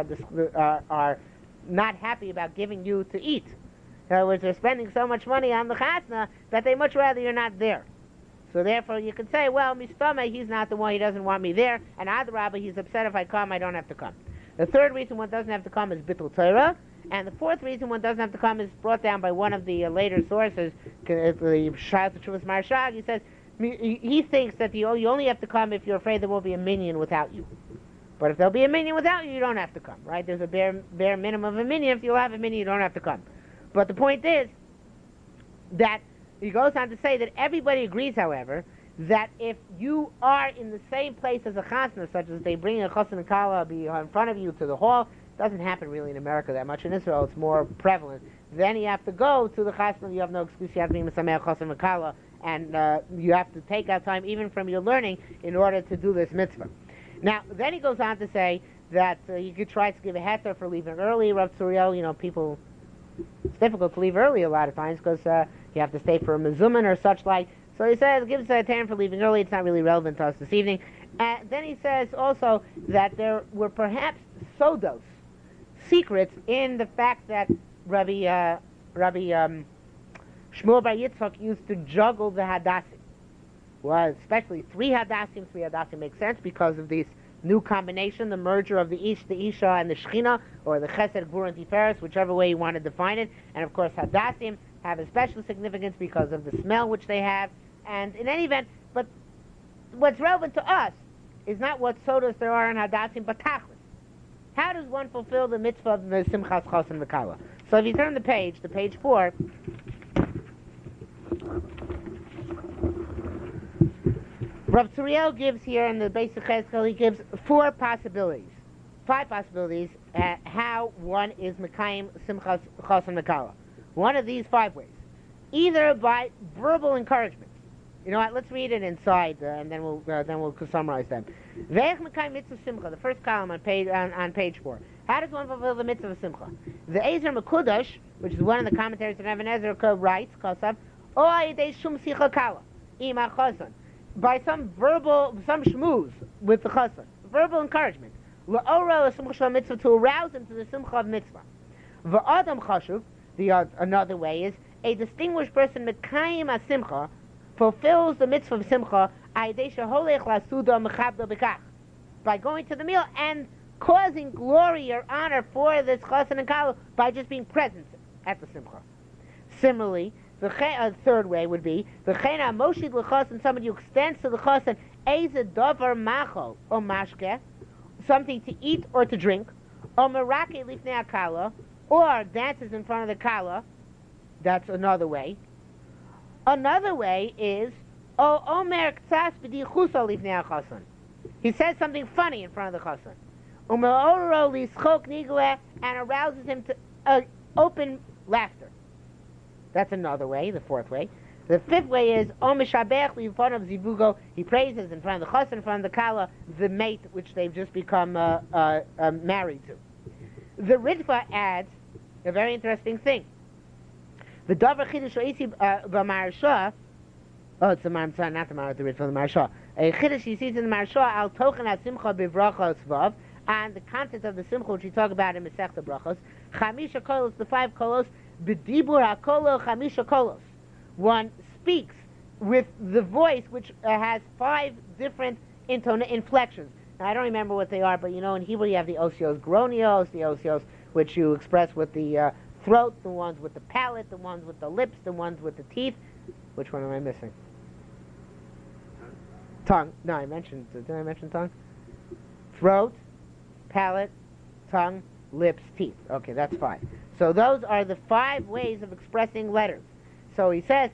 are not happy about giving you to eat. In other words, they're spending so much money on the chasna that they much rather you're not there. So therefore you can say, well, Mistama, he's not the one, he doesn't want me there, and Adrabah, he's upset if I come, I don't have to come. The third reason one doesn't have to come is Bittul Torah, and the fourth reason one doesn't have to come is brought down by one of the later sources, the Shas Teshuvas Marshag. He says, he thinks that you only have to come if you're afraid there will be a minion without you. But if there'll be a minion without you, you don't have to come, right? There's a bare minimum of a minion. If you'll have a minion, you don't have to come. But the point is that he goes on to say that everybody agrees, however, that if you are in the same place as a chasna, such as they bring a chosan kala be in front of you to the hall, it doesn't happen really in America that much. In Israel, it's more prevalent. Then you have to go to the chasna. You have no excuse. You have to be misameach chosan v'kala, and you have to take out time even from your learning in order to do this mitzvah. Now, then he goes on to say that you could try to give a heter for leaving early. Rav Tzuriel, people, it's difficult to leave early a lot of times because you have to stay for a mezuman or such like. So he says, gives a term for leaving early. It's not really relevant to us this evening. Then he says also that there were perhaps sodos, secrets, in the fact that Rabbi Shmuel Bar Yitzchak used to juggle the hadassim. Well, especially 3 hadassim. 3 hadassim makes sense because of this new combination, the merger of the Isha and the Shechina, or the Chesed, Gvur, and Tiferes, whichever way you want to define it. And of course, hadassim have a special significance because of the smell which they have. And in any event, but what's relevant to us is not what sodas there are in hadassim, but tachlis. How does one fulfill the mitzvah of the simchas chosan v'kala? So if you turn to page 4, Rav Tzuriel gives here in the basic Cheskel, he gives 5 possibilities how one is mekayim simchas chosan v'kala. One of these 5 ways, either by verbal encouragement. You know what? Let's read it inside, and then we'll summarize them. Ve'ech mekayim mitzvah simcha. The first column on page 4. How does one fulfill the mitzvah of simcha? The Ezer Mekudash, which is one of the commentaries that Even Ezer writes, Kosav, O ayidei shum sicha kala ima chosan, by some shmooze with the chosan, verbal encouragement, la'ora l'simcha mitzvah, to arouse him to the simcha of mitzvah. Va'adam chashuv. Another way is a distinguished person mekayim asimcha fulfills the mitzvah of simcha by going to the meal and causing glory or honor for this chosan and kala by just being present at the simcha. Similarly, the third way would be the chena moshid l'chosan, somebody who extends to the chosan eza davar macho or mashke, something to eat or to drink, or merake lifnei akala, or dances in front of the kala. That's another way. Another way is omer ktsas b'dichusa lifnei hachosan. He says something funny in front of the chosan. Umeoro lischok nigule, and arouses him to open laughter. That's another way, the fourth way. The fifth way is Omishabech Liuponav Zivugo. He praises in front of the chassan, in front of the kala, the mate which they've just become married to. The Ritva adds a very interesting thing. The Dover Chiddush Oisi b'Maharsha. Oh, it's the Maharsha, not the Maharsha, the Ritva, the Maharsha. A Chiddush he sees in the Maharsha al Tochen HaSimcha b'Bracha Svav, and the content of the Simcha which we talk about in Masechta Brachos. Chamisha Kolos, the 5 Kolos, b'Dibur HaKolo Chamisha Kolos. One speaks with the voice which has 5 different inflections. Now, I don't remember what they are, but you know, in Hebrew you have the osios gronios, the osios which you express with the throat, the ones with the palate, the ones with the lips, the ones with the teeth. Which one am I missing? Tongue. No, did I mention tongue? Throat, palate, tongue, lips, teeth. Okay, that's 5. So those are the 5 ways of expressing letters. So he says,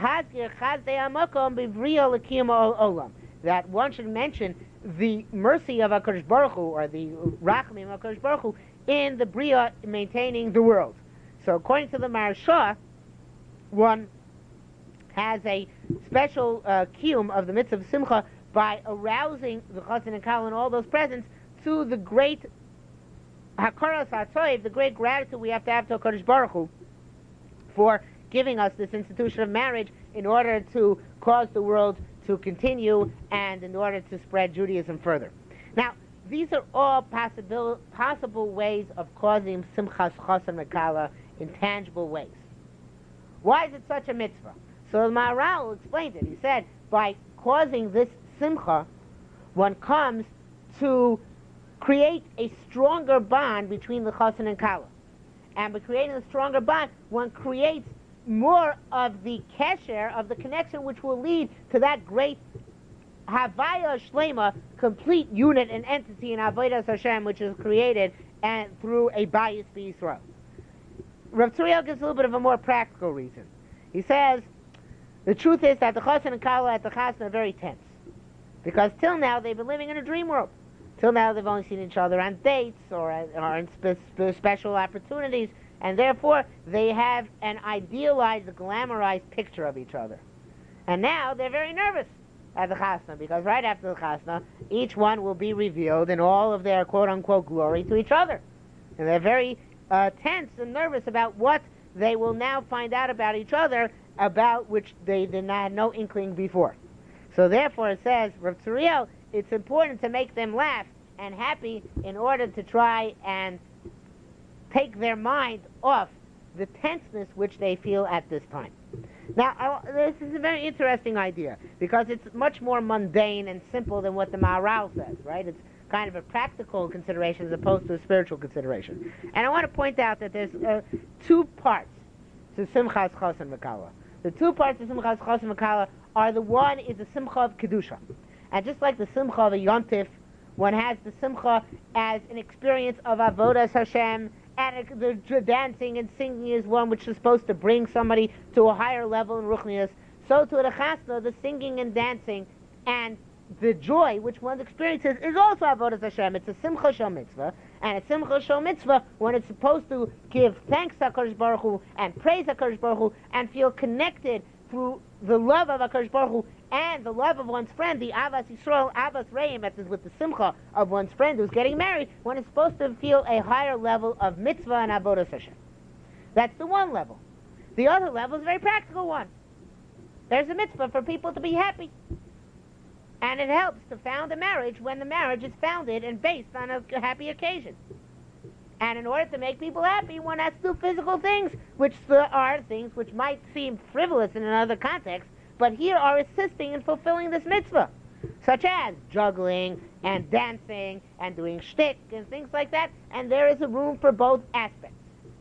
that one should mention the mercy of HaKadosh Baruch Hu, or the Rachmim of HaKadosh Baruch Hu, in the Bria maintaining the world. So according to the Maharsha, one has a special kiyum of the mitzvah of Simcha by arousing the chassan and kala and all those presents to the great hakaras hatzoiv, the great gratitude we have to HaKadosh Baruch Hu for giving us this institution of marriage in order to cause the world to continue and in order to spread Judaism further. Now, these are all possible ways of causing simchas chassan v'kala in tangible ways. Why is it such a mitzvah? So the Maharal explained it. He said, by causing this simcha, one comes to create a stronger bond between the chassan and kala. And by creating a stronger bond, one creates more of the kesher, of the connection, which will lead to that great Havaya Shlema, complete unit and entity in Avodas Hashem, which is created and through a Bayis B'Yisrael. Rav Tzuriel gives a little bit of a more practical reason. He says, the truth is that the chassan and kala at the chasna are very tense. Because till now they've been living in a dream world. Till now they've only seen each other on dates or in special opportunities, and therefore they have an idealized, glamorized picture of each other. And now they're very nervous at the chasna, because right after the chasna, each one will be revealed in all of their quote-unquote glory to each other. And they're very tense and nervous about what they will now find out about each other, about which they did not have no inkling before. So therefore it says, Rav Tzuriel, it's important to make them laugh and happy in order to try and take their mind off the tenseness which they feel at this time. Now, this is a very interesting idea, because it's much more mundane and simple than what the Maharal says, right? It's kind of a practical consideration as opposed to a spiritual consideration. And I want to point out that there's 2 parts to Simchas Chassan V'Kala. The 2 parts of Simchas Chassan V'Kala are, the one is the Simcha of Kedusha. And just like the Simcha of a Yontif, one has the Simcha as an experience of Avodas Hashem, and the dancing and singing is one which is supposed to bring somebody to a higher level in Ruchnius. So to the Chasna, the singing and dancing and the joy which one experiences is also Avodas Hashem. It's a Simcha Shel Mitzvah, and a Simcha Shel Mitzvah when it's supposed to give thanks to HaKadosh Baruch Hu and praise HaKadosh Baruch Hu and feel connected through the love of HaKadosh Baruch Hu and the love of one's friend, the Avas Yisrael, Avas Reim, that is with the Simcha of one's friend who's getting married, one is supposed to feel a higher level of Mitzvah and Avodas Hashem. That's the one level. The other level is a very practical one. There's a Mitzvah for people to be happy. And it helps to found a marriage when the marriage is founded and based on a happy occasion. And in order to make people happy, one has to do physical things, which are things which might seem frivolous in another context, but here are assisting in fulfilling this mitzvah, such as juggling and dancing and doing shtick and things like that, and there is a room for both aspects.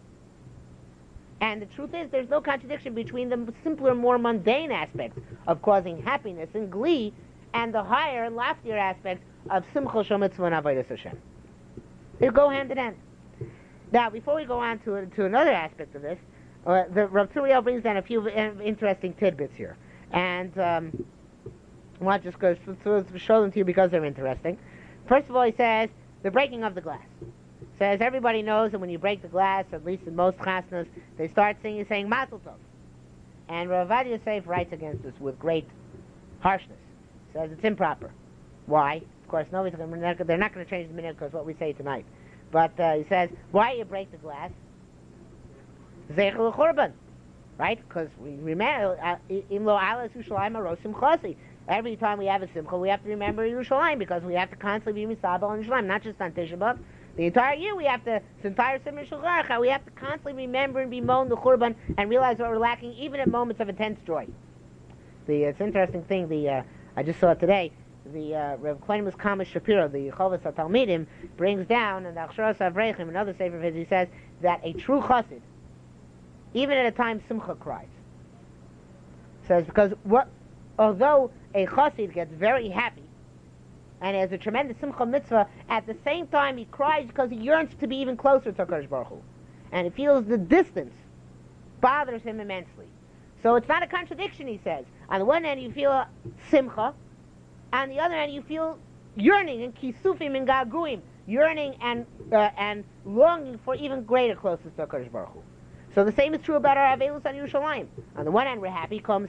And the truth is, there's no contradiction between the simpler, more mundane aspects of causing happiness and glee and the higher and loftier aspects of Simcha Shel Mitzvah and Avodas Hashem. They go hand in hand. Now, before we go on to another aspect of this, the Rav Tzuriel brings down a few interesting tidbits here. And I want to just go show them to you because they're interesting. First of all, he says, the breaking of the glass. Says everybody knows that when you break the glass, at least in most chasnas, they start saying Mazel Tov. And Rav Ovadia Yosef writes against this with great harshness. Says it's improper. Why? Of course, they're not going to change the minute because what we say tonight. But he says, why you break the glass? Zeichel l'churban, right? Because we remember, imlo alas Yerushalayim arosim chasi. Every time we have a simcha, we have to remember Yerushalayim because we have to constantly be misabel on Yerushalayim, not just on Tisha B'Av. The entire year we have to, this entire Simon Shulchan, we have to constantly remember and bemoan the Churban and realize what we're lacking, even at moments of intense joy. It's an interesting thing. I just saw it today. Rev Kleinmus Kama Shapiro, the Chovas HaTalmidim, brings down in the Achsharas Avreichim, another sefer of his, he says that a true chassid, even at a time Simcha cries, says because although a chassid gets very happy and has a tremendous Simcha mitzvah, at the same time he cries because he yearns to be even closer to HaKadosh Baruch Hu, and he feels the distance bothers him immensely. So it's not a contradiction, he says. On the one hand you feel Simcha, on the other hand, you feel yearning and kisufim and gaguim, yearning and longing for even greater closeness to HaKadosh Baruch Hu. So the same is true about our Avelus on Yerushalayim. On the one hand, we're happy, but on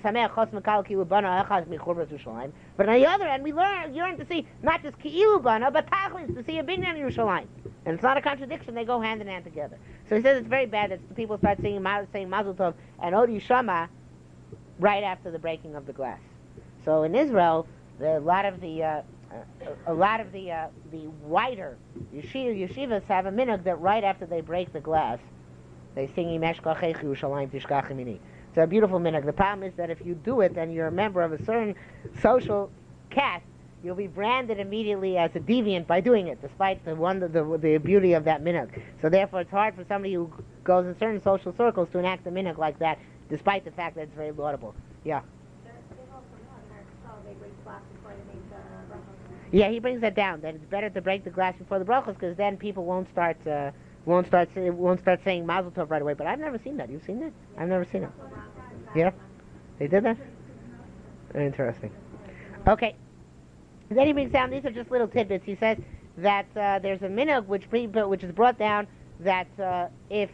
the other hand, we yearn to see not just ki'ilu bana, but tachlis, to see a binyan in Yerushalayim. And it's not a contradiction; they go hand in hand together. So he says it's very bad that people start saying Mazel Tov and Odi Shama right after the breaking of the glass. So in Israel, a lot of the wider yeshivas have a minhag that right after they break the glass, they sing Imeshkachech Yerushalayim Tishkach Imini. It's a beautiful minhag. The problem is that if you do it and you're a member of a certain social caste, you'll be branded immediately as a deviant by doing it, despite the beauty of that minhag. So therefore, it's hard for somebody who goes in certain social circles to enact a minhag like that, despite the fact that it's very laudable. Yeah. Yeah, he brings that down. That it's better to break the glass before the brachos because then people won't start saying Mazel Tov right away. But I've never seen that. You've seen that? I've never seen it. Yeah, they did that. Interesting. Okay. Then he brings down. These are just little tidbits. He says that there's a minhag which is brought down that if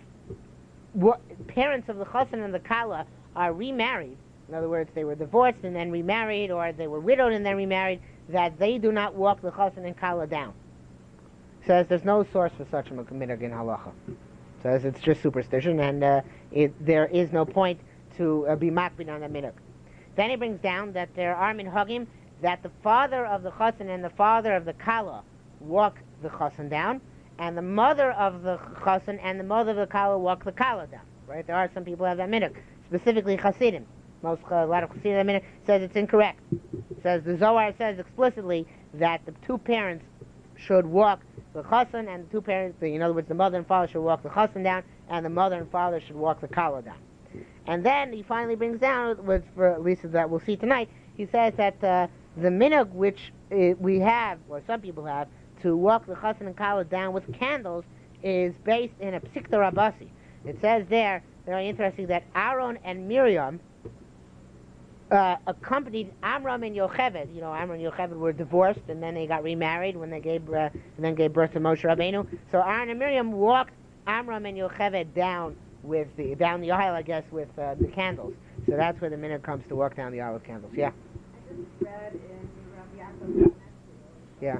parents of the chassan and the kala are remarried, in other words, they were divorced and then remarried, or they were widowed and then remarried, that they do not walk the chassan and kala down. Says there's no source for such a minhag in halacha. Says it's just superstition, and there is no point to be makbid on that minhag. Then he brings down that there are minhagim that the father of the chassan and the father of the kala walk the chassan down, and the mother of the chassan and the mother of the kala walk the kala down. Right? There are some people who have that minhag, specifically Hasidim. A lot of Chassidim says it's incorrect. Says the Zohar says explicitly that the two parents should walk the chassan, and the two parents, in other words, the mother and father should walk the chassan down, and the mother and father should walk the kala down. And then he finally brings down, which for at least that we'll see tonight, he says that the minhag which we have, or some people have, to walk the chassan and kala down with candles is based in a Psikta Rabasi. It says there, very interesting, that Aaron and Miriam accompanied Amram and Yocheved. You know, Amram and Yocheved were divorced, and then they got remarried when they gave birth to Moshe Rabbeinu. So Aaron and Miriam walked Amram and Yocheved down the aisle, I guess, with the candles. So that's where the minhag comes to walk down the aisle with candles. Yeah. I just read in Rav Yaakov's Yeah.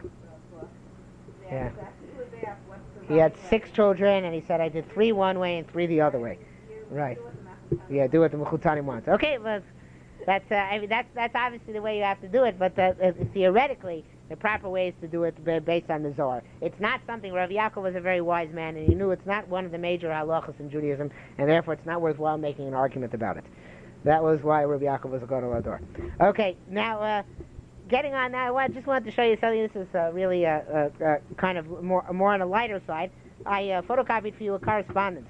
Yeah. He He had 6 children, and he said, I did 3 one way and 3 the other way. Right. Yeah, do what the Mechutanim wants. Okay, but that's obviously the way you have to do it, but theoretically, the proper way is to do it based on the Zohar. It's not something, Rav Yaakov was a very wise man, and he knew it's not one of the major halachas in Judaism, and therefore it's not worthwhile making an argument about it. That was why Rav Yaakov was a Gadol Hador. Okay, now, getting on now, I just wanted to show you something. This is really kind of more on a lighter side. I photocopied for you a correspondence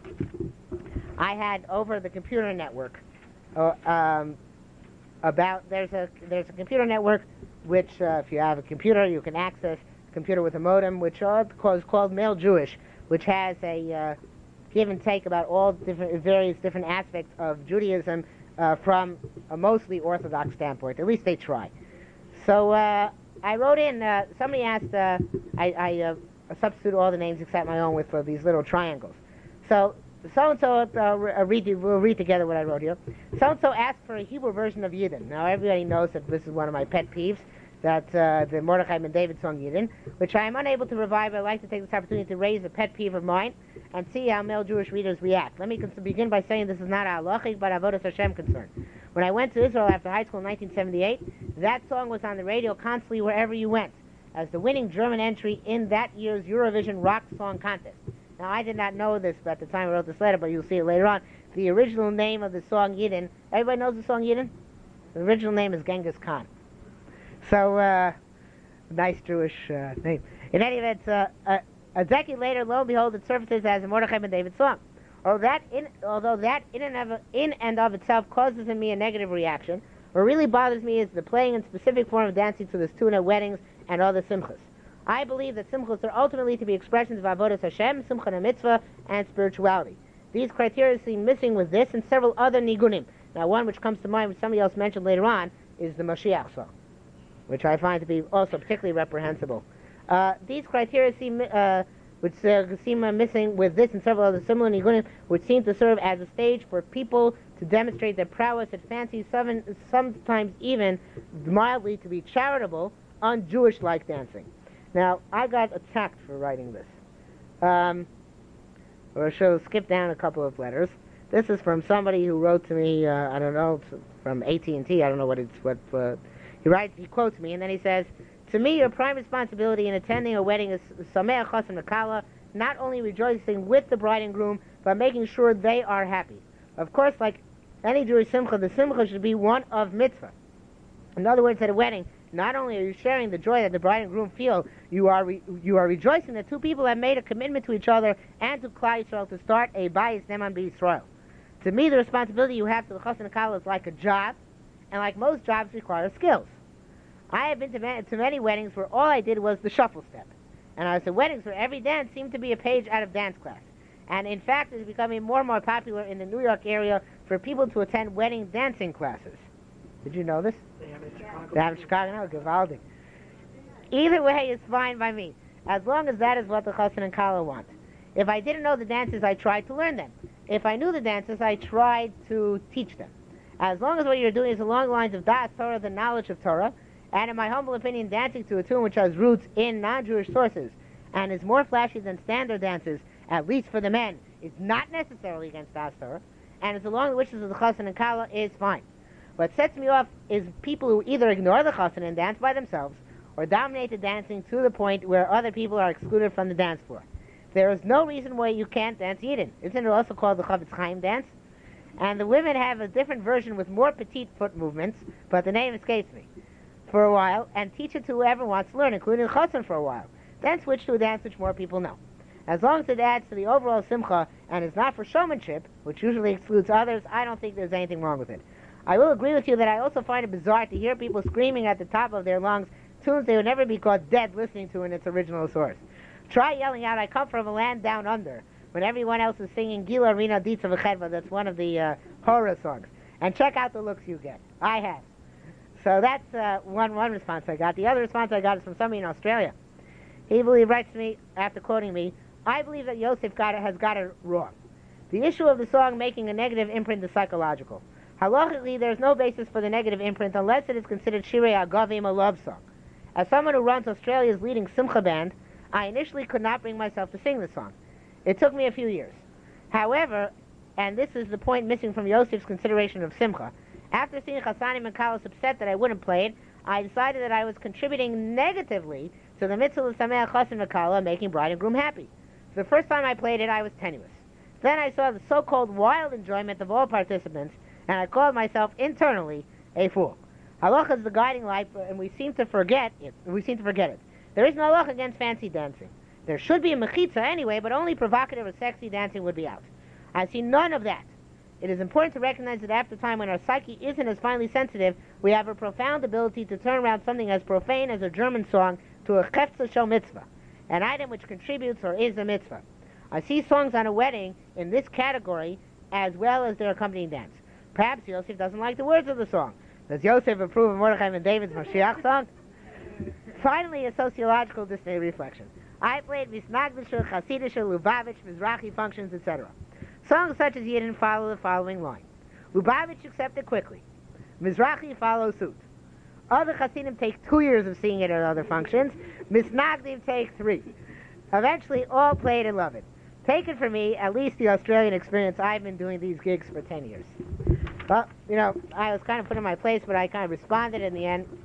I had over the computer network about there's a computer network which if you have a computer you can access a computer with a modem which is called Mail Jewish, which has a give and take about all various different aspects of Judaism from a mostly Orthodox standpoint. At least they try. So I wrote in, somebody asked, I substitute all the names except my own with these little triangles. So So-and-so, we'll read together what I wrote here. So-and-so asked for a Hebrew version of Yidden. Now, everybody knows that this is one of my pet peeves, that the Mordechai Ben David song Yidden, which I am unable to revive. I'd like to take this opportunity to raise a pet peeve of mine and see how male Jewish readers react. Let me begin by saying this is not a halachic, but avodas Hashem concern. When I went to Israel after high school in 1978, that song was on the radio constantly wherever you went, as the winning German entry in that year's Eurovision Rock Song Contest. Now, I did not know this at the time I wrote this letter, but you'll see it later on. The original name of the song Yidden, everybody knows the song Yidden? The original name is Genghis Khan. So, nice Jewish name. In any event, a decade later, lo and behold, it surfaces as a Mordechai Ben David song. Although that in and of itself causes in me a negative reaction, what really bothers me is the playing and specific form of dancing to this tune at weddings and other simchas. I believe that simchas are ultimately to be expressions of avodas Hashem, simcha and mitzvah, and spirituality. These criteria seem missing with this and several other nigunim. Now, one which comes to mind, which somebody else mentioned later on, is the Mashiach song, which I find to be also particularly reprehensible. These criteria seem missing with this and several other similar nigunim, which seem to serve as a stage for people to demonstrate their prowess at fancy, sometimes even mildly to be charitable, un-Jewish-like dancing. Now, I got attacked for writing this. Or shall skip down a couple of letters. This is from somebody who wrote to me, I don't know, from AT&T, I don't know he quotes me, and then he says, "To me, your prime responsibility in attending a wedding is Sameach Chassan V'Kala, not only rejoicing with the bride and groom, but making sure they are happy. Of course, like any Jewish simcha, the simcha should be one of mitzvah. In other words, at a wedding, not only are you sharing the joy that the bride and groom feel, you are rejoicing that two people have made a commitment to each other and to Klal Yisrael to start a Bayis Neman B'Yisrael. To me, the responsibility you have to the Chassan V'Kala is like a job, and like most jobs, requires skills. I have been to many weddings where all I did was the shuffle step, and I was at weddings where every dance seemed to be a page out of dance class. And in fact, it is becoming more and more popular in the New York area for people to attend wedding dancing classes. Did you know this? They have it in Chicago. They have it in Chicago now? Gewaldig. Either way is fine by me, as long as that is what the Chassan and Kala want. If I didn't know the dances, I tried to learn them. If I knew the dances, I tried to teach them. As long as what you're doing is along the lines of Da'as Torah, the knowledge of Torah, and in my humble opinion, dancing to a tune which has roots in non-Jewish sources and is more flashy than standard dances, at least for the men, is not necessarily against Da'as Torah, and is along the wishes of the Chassan and Kala, is fine. What sets me off is people who either ignore the Chassan and dance by themselves, or dominate the dancing to the point where other people are excluded from the dance floor. There is no reason why you can't dance Yidden. Isn't it also called the Chavetz Chaim dance? And the women have a different version with more petite foot movements, but the name escapes me, for a while, and teach it to whoever wants to learn, including the Chassan for a while. Then switch to a dance which more people know. As long as it adds to the overall simcha and is not for showmanship, which usually excludes others, I don't think there's anything wrong with it. I will agree with you that I also find it bizarre to hear people screaming at the top of their lungs tunes they would never be caught dead listening to in its original source. Try yelling out, "I come from a land down under," when everyone else is singing Gila Rina Ditza V'Chedva. That's one of the horror songs. And check out the looks you get. I have. So that's one response I got. The other response I got is from somebody in Australia. He writes to me, after quoting me, "I believe that Yosef has got it wrong. The issue of the song making a negative imprint is psychological. Halachically, there is no basis for the negative imprint unless it is considered Shirei Agavim, a love song. As someone who runs Australia's leading Simcha band, I initially could not bring myself to sing the song. It took me a few years. However, and this is the point missing from Yosef's consideration of Simcha, after seeing Chassanim and Kalos upset that I wouldn't play it, I decided that I was contributing negatively to the mitzvah of Sameach Chassan V'Kala, making bride and groom happy. So the first time I played it, I was tenuous. Then I saw the so-called wild enjoyment of all participants, and I called myself internally a fool. Halacha is the guiding light, and we seem to forget it. There is no halacha against fancy dancing. There should be a mechitza anyway, but only provocative or sexy dancing would be out. I see none of that. It is important to recognize that after a time when our psyche isn't as finely sensitive, we have a profound ability to turn around something as profane as a German song to a chefza shel mitzvah, an item which contributes or is a mitzvah. I see songs on a wedding in this category as well as their accompanying dance. Perhaps Yosef doesn't like the words of the song. Does Yosef approve of Mordechai Ben David's Mashiach song? Finally, a sociological disney reflection. I played Visnagdisha, Chasidisha, Lubavitch, Mizrahi functions, etc. Songs such as Yidden follow the following line. Lubavitch accepted quickly. Mizrahi follows suit. Other Hasidim take 2 years of seeing it at other functions. Misnagdim take 3. Eventually, all played and love it. Take it from me, at least the Australian experience, I've been doing these gigs for 10 years. Well, I was kind of put in my place, but I kind of responded in the end.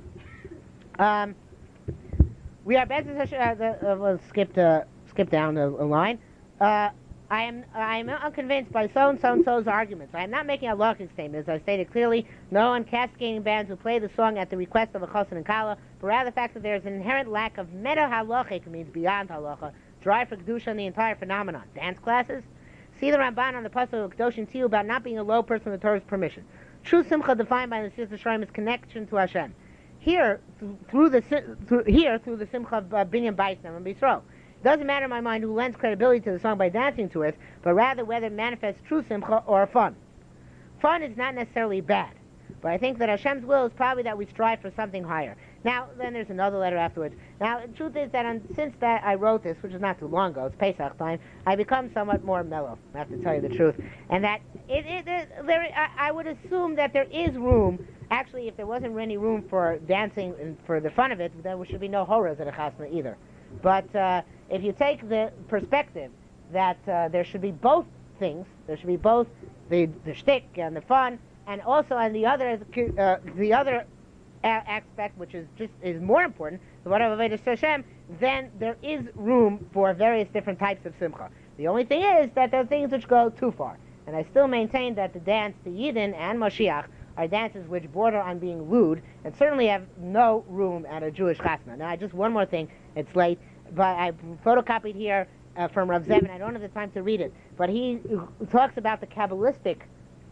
We are we'll skip down a line. I am unconvinced by so and so's arguments. I am not making a halachic statement. As I stated clearly, no one castigating bands who play the song at the request of a chassan and kala, but rather the fact that there is an inherent lack of meta halachic, means beyond halacha, drive for kedusha in the entire phenomenon. Dance classes. See the Ramban on the pasuk of Kedoshim Tiyu about not being a low person with Torah's permission. True simcha defined by the Sifrei Shraim is connection to Hashem. Here, through the simcha of Binyan Baisnem and B'Yisrael. It doesn't matter in my mind who lends credibility to the song by dancing to it, but rather whether it manifests true simcha or fun. Fun is not necessarily bad, but I think that Hashem's will is probably that we strive for something higher. Now, then there's another letter afterwards. Now, the truth is that since that I wrote this, which is not too long ago, it's Pesach time, I become somewhat more mellow, I have to tell you the truth. And that I would assume that there is room. Actually, if there wasn't any room for dancing and for the fun of it, then there should be no horrors at a chasna either. But if you take the perspective that there should be both things, there should be both the shtick and the fun, and also on the other aspect, which is more important, the word of Avodas Hashem, then there is room for various different types of simcha. The only thing is that there are things which go too far, and I still maintain that the dance to Yidden and Mashiach are dances which border on being lewd and certainly have no room at a Jewish chasna. Now, just one more thing. It's late, but I photocopied here from Rav Zevin. I don't have the time to read it, but he talks about the Kabbalistic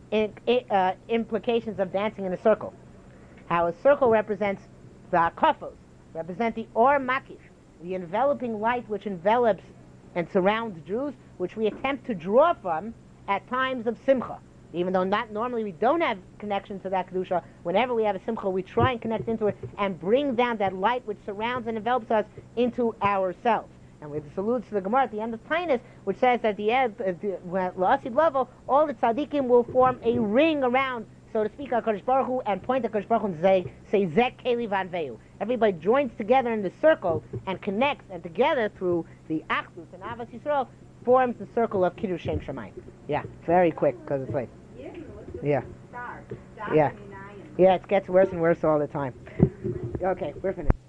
implications of dancing in a circle. How a circle represents the kafos, represent the or makif, the enveloping light which envelops and surrounds Jews, which we attempt to draw from at times of simcha. Even though not normally we don't have connection to that kedusha, whenever we have a simcha, we try and connect into it and bring down that light which surrounds and envelops us into ourselves. And this alludes to the Gemara at the end of Tainus, which says that the la'asid level, all the tzaddikim will form a ring around, so to speak, HaKadosh Baruch Hu, and point at HaKadosh Baruch Hu and say Zek Keli Vanveu. Everybody joins together in the circle and connects, and together through the Achdus and Avas Yisrael forms the circle of Kiddush Shem Shamayim. Yeah, very quick because it's late. Yeah. Yeah. Yeah, it gets worse and worse all the time. Okay, we're finished.